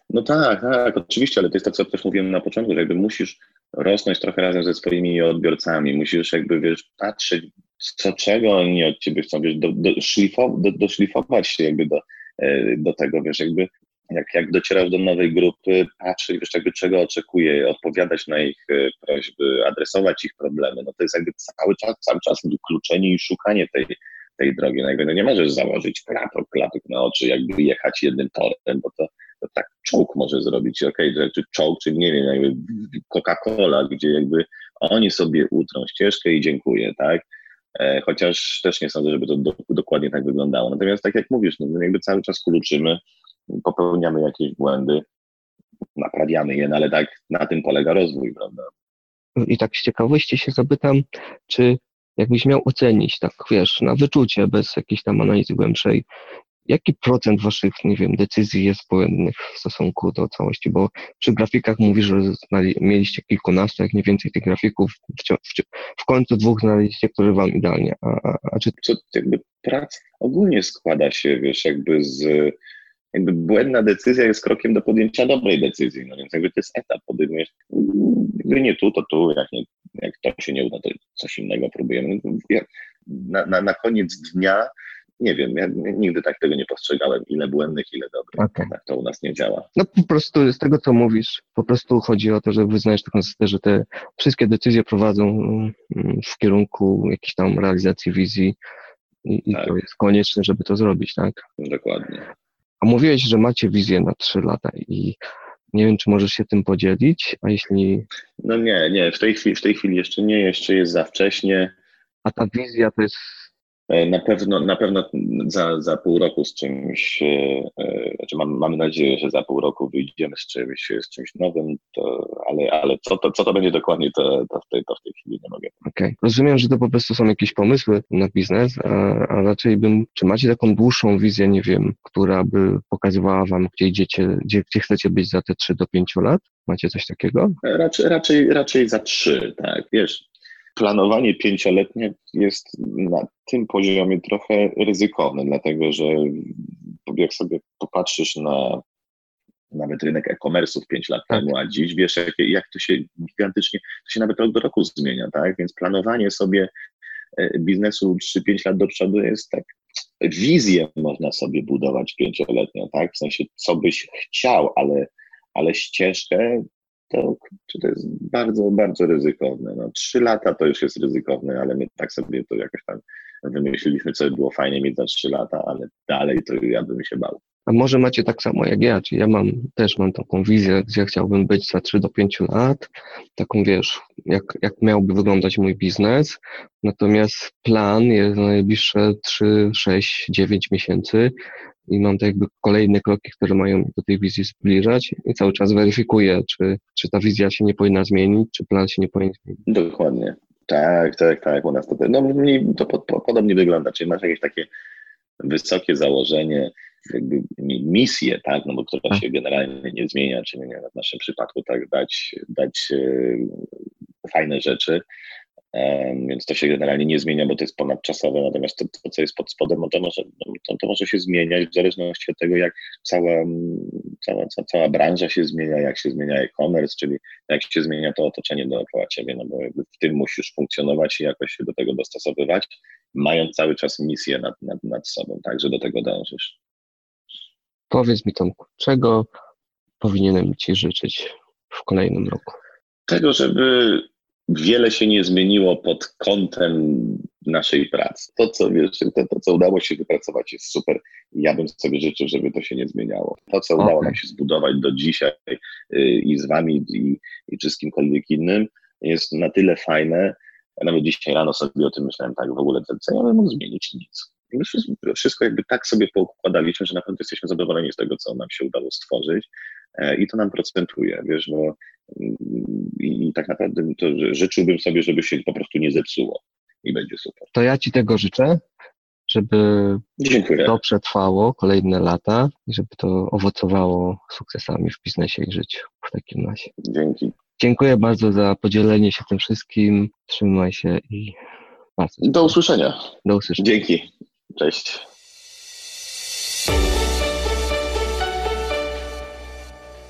No tak, tak, oczywiście, ale to jest to, co też mówiłem na początku, że jakby musisz rosnąć trochę razem ze swoimi odbiorcami, musisz jakby, wiesz, patrzeć, czego oni od ciebie chcą, wiesz, doszlifować się jakby do tego, wiesz, jakby jak docierasz do nowej grupy, patrzeć, wiesz, jakby czego oczekuje, odpowiadać na ich prośby, adresować ich problemy, no to jest jakby cały czas kluczenie i szukanie tej drogi. No jakby no nie możesz założyć klatok na oczy, jakby jechać jednym torem, bo to tak czołg może zrobić, okej, czy czołg, czy nie wiem, jakby Coca-Cola, gdzie jakby oni sobie utrą ścieżkę i dziękuję, tak? Chociaż też nie sądzę, żeby to dokładnie tak wyglądało. Natomiast tak jak mówisz, no jakby cały czas kluczymy, popełniamy jakieś błędy, naprawiamy je, no ale tak na tym polega rozwój, prawda? I tak z ciekawości się zapytam, czy jakbyś miał ocenić, tak wiesz, na wyczucie, bez jakiejś tam analizy głębszej, jaki procent waszych, nie wiem, decyzji jest błędnych w stosunku do całości? Bo przy grafikach mówisz, że mieliście kilkunastu, jak nie więcej tych grafików, w końcu 2 znaleźliście, którzy wam idealnie. A czy... Co jakby praca ogólnie składa się, wiesz, jakby błędna decyzja jest krokiem do podjęcia dobrej decyzji, no więc jakby to jest etap, podejmujesz, jakby nie tu, to tu, jak to się nie uda, to coś innego próbujemy. Na koniec dnia, nie wiem, ja nigdy tak tego nie postrzegałem, ile błędnych, ile dobrych. Okay. Tak to u nas nie działa. No po prostu z tego, co mówisz, po prostu chodzi o to, że wyznajesz taką zasadę, że te wszystkie decyzje prowadzą w kierunku jakiejś tam realizacji wizji i tak. To jest konieczne, żeby to zrobić, tak? Dokładnie. A mówiłeś, że macie wizję na 3 lata i nie wiem, czy możesz się tym podzielić, a jeśli... No nie, w tej chwili jeszcze nie, jeszcze jest za wcześnie. A ta wizja to jest... Na pewno za pół roku z czymś, znaczy mamy nadzieję, że za pół roku wyjdziemy z czymś nowym, ale co to będzie dokładnie, to w tej chwili nie mogę. Okej. Rozumiem, że to po prostu są jakieś pomysły na biznes, a raczej czy macie taką dłuższą wizję, nie wiem, która by pokazywała wam, gdzie idziecie, gdzie chcecie być za te 3 do 5 lat? Macie coś takiego? Raczej za 3, tak, wiesz. Planowanie 5-letnie jest na tym poziomie trochę ryzykowne, dlatego że jak sobie popatrzysz na nawet rynek e-commerce'ów 5 lat temu, a dziś wiesz, jak to się gigantycznie, to się nawet rok do roku zmienia, tak? Więc planowanie sobie biznesu 3-5 lat do przodu jest tak, wizję można sobie budować 5-letnią, tak? W sensie, co byś chciał, ale ścieżkę to jest bardzo, bardzo ryzykowne. No, 3 lata to już jest ryzykowne, ale my tak sobie to jakoś tam wymyśliliśmy, co by było fajnie mieć za 3 lata, ale dalej to ja bym się bał. A może macie tak samo jak ja, czyli ja też mam taką wizję, gdzie chciałbym być za 3 do 5 lat, taką wiesz, jak miałby wyglądać mój biznes, natomiast plan jest na najbliższe 3, 6, 9 miesięcy i mam tak jakby kolejne kroki, które mają mnie do tej wizji zbliżać i cały czas weryfikuję, czy ta wizja się nie powinna zmienić, czy plan się nie powinien zmienić. Dokładnie. Tak, u nas to podobnie wygląda, czyli masz jakieś takie wysokie założenie, jakby misję, tak, no bo która się generalnie nie zmienia, czyli w naszym przypadku tak dać fajne rzeczy, więc to się generalnie nie zmienia, bo to jest ponadczasowe, natomiast to co jest pod spodem, to może się zmieniać w zależności od tego, jak cała branża się zmienia, jak się zmienia e-commerce, czyli jak się zmienia to otoczenie dookoła ciebie, no bo jakby w tym musisz funkcjonować i jakoś się do tego dostosowywać, mając cały czas misję nad sobą, tak, że do tego dążysz. Powiedz mi, Tomku, czego powinienem ci życzyć w kolejnym roku? Tego, żeby wiele się nie zmieniło pod kątem naszej pracy. To, co udało się wypracować, jest super. Ja bym sobie życzył, żeby to się nie zmieniało. To, co udało nam się zbudować do dzisiaj i z wami, czy z kimkolwiek innym, jest na tyle fajne. Ja nawet dzisiaj rano sobie o tym myślałem, tak w ogóle, co ja bym mógł zmienić? Nic. My wszystko jakby tak sobie poukładaliśmy, że na pewno jesteśmy zadowoleni z tego, co nam się udało stworzyć i to nam procentuje, wiesz, no i tak naprawdę to życzyłbym sobie, żeby się po prostu nie zepsuło i będzie super. To ja ci tego życzę, żeby Dziękuję. To przetrwało kolejne lata i żeby to owocowało sukcesami w biznesie i życiu w takim razie. Dzięki. Dziękuję bardzo za podzielenie się tym wszystkim. Trzymaj się i bardzo dziękuję. Do usłyszenia. Do usłyszenia. Dzięki. Cześć.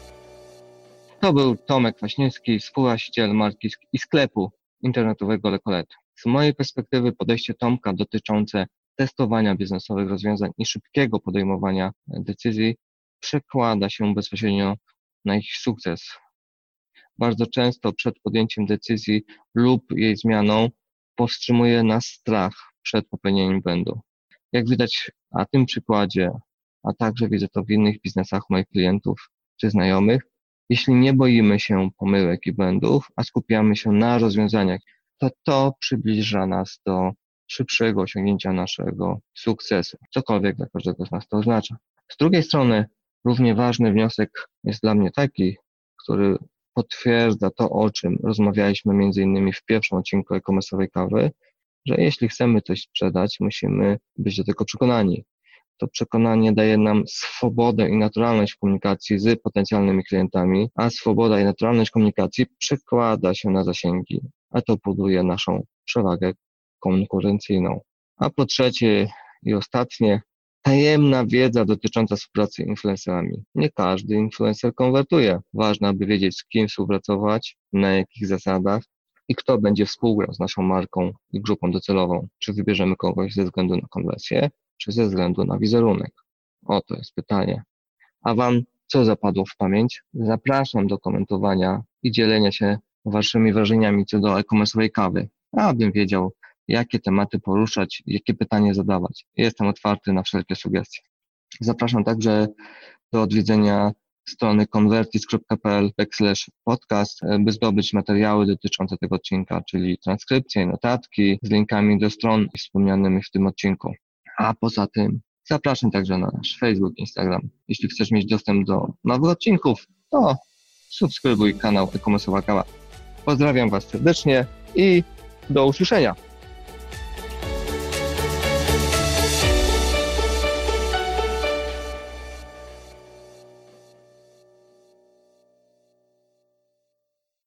To był Tomek Kwaśniewski, współwłaściciel marki i sklepu internetowego Lekolet. Z mojej perspektywy podejście Tomka dotyczące testowania biznesowych rozwiązań i szybkiego podejmowania decyzji przekłada się bezpośrednio na ich sukces. Bardzo często przed podjęciem decyzji lub jej zmianą powstrzymuje nas strach przed popełnieniem błędu. Jak widać na tym przykładzie, a także widzę to w innych biznesach moich klientów czy znajomych, jeśli nie boimy się pomyłek i błędów, a skupiamy się na rozwiązaniach, to przybliża nas do szybszego osiągnięcia naszego sukcesu, cokolwiek dla każdego z nas to oznacza. Z drugiej strony równie ważny wniosek jest dla mnie taki, który potwierdza to, o czym rozmawialiśmy między innymi w pierwszym odcinku e-commerce'owej kawy, że jeśli chcemy coś sprzedać, musimy być do tego przekonani. To przekonanie daje nam swobodę i naturalność w komunikacji z potencjalnymi klientami, a swoboda i naturalność komunikacji przekłada się na zasięgi, a to buduje naszą przewagę konkurencyjną. A po trzecie i ostatnie, tajemna wiedza dotycząca współpracy z influencerami. Nie każdy influencer konwertuje. Ważne, aby wiedzieć, z kim współpracować, na jakich zasadach i kto będzie współgrał z naszą marką i grupą docelową. Czy wybierzemy kogoś ze względu na konwersję, czy ze względu na wizerunek? Oto jest pytanie. A Wam co zapadło w pamięć? Zapraszam do komentowania i dzielenia się Waszymi wrażeniami co do e-commerce'owej kawy, abym wiedział, jakie tematy poruszać, jakie pytanie zadawać. Jestem otwarty na wszelkie sugestie. Zapraszam także do odwiedzenia strony convertis.pl/podcast, by zdobyć materiały dotyczące tego odcinka, czyli transkrypcje, notatki z linkami do stron wspomnianymi w tym odcinku. A poza tym zapraszam także na nasz Facebook, Instagram. Jeśli chcesz mieć dostęp do nowych odcinków, to subskrybuj kanał e-commerce'owa kawa. Pozdrawiam Was serdecznie i do usłyszenia.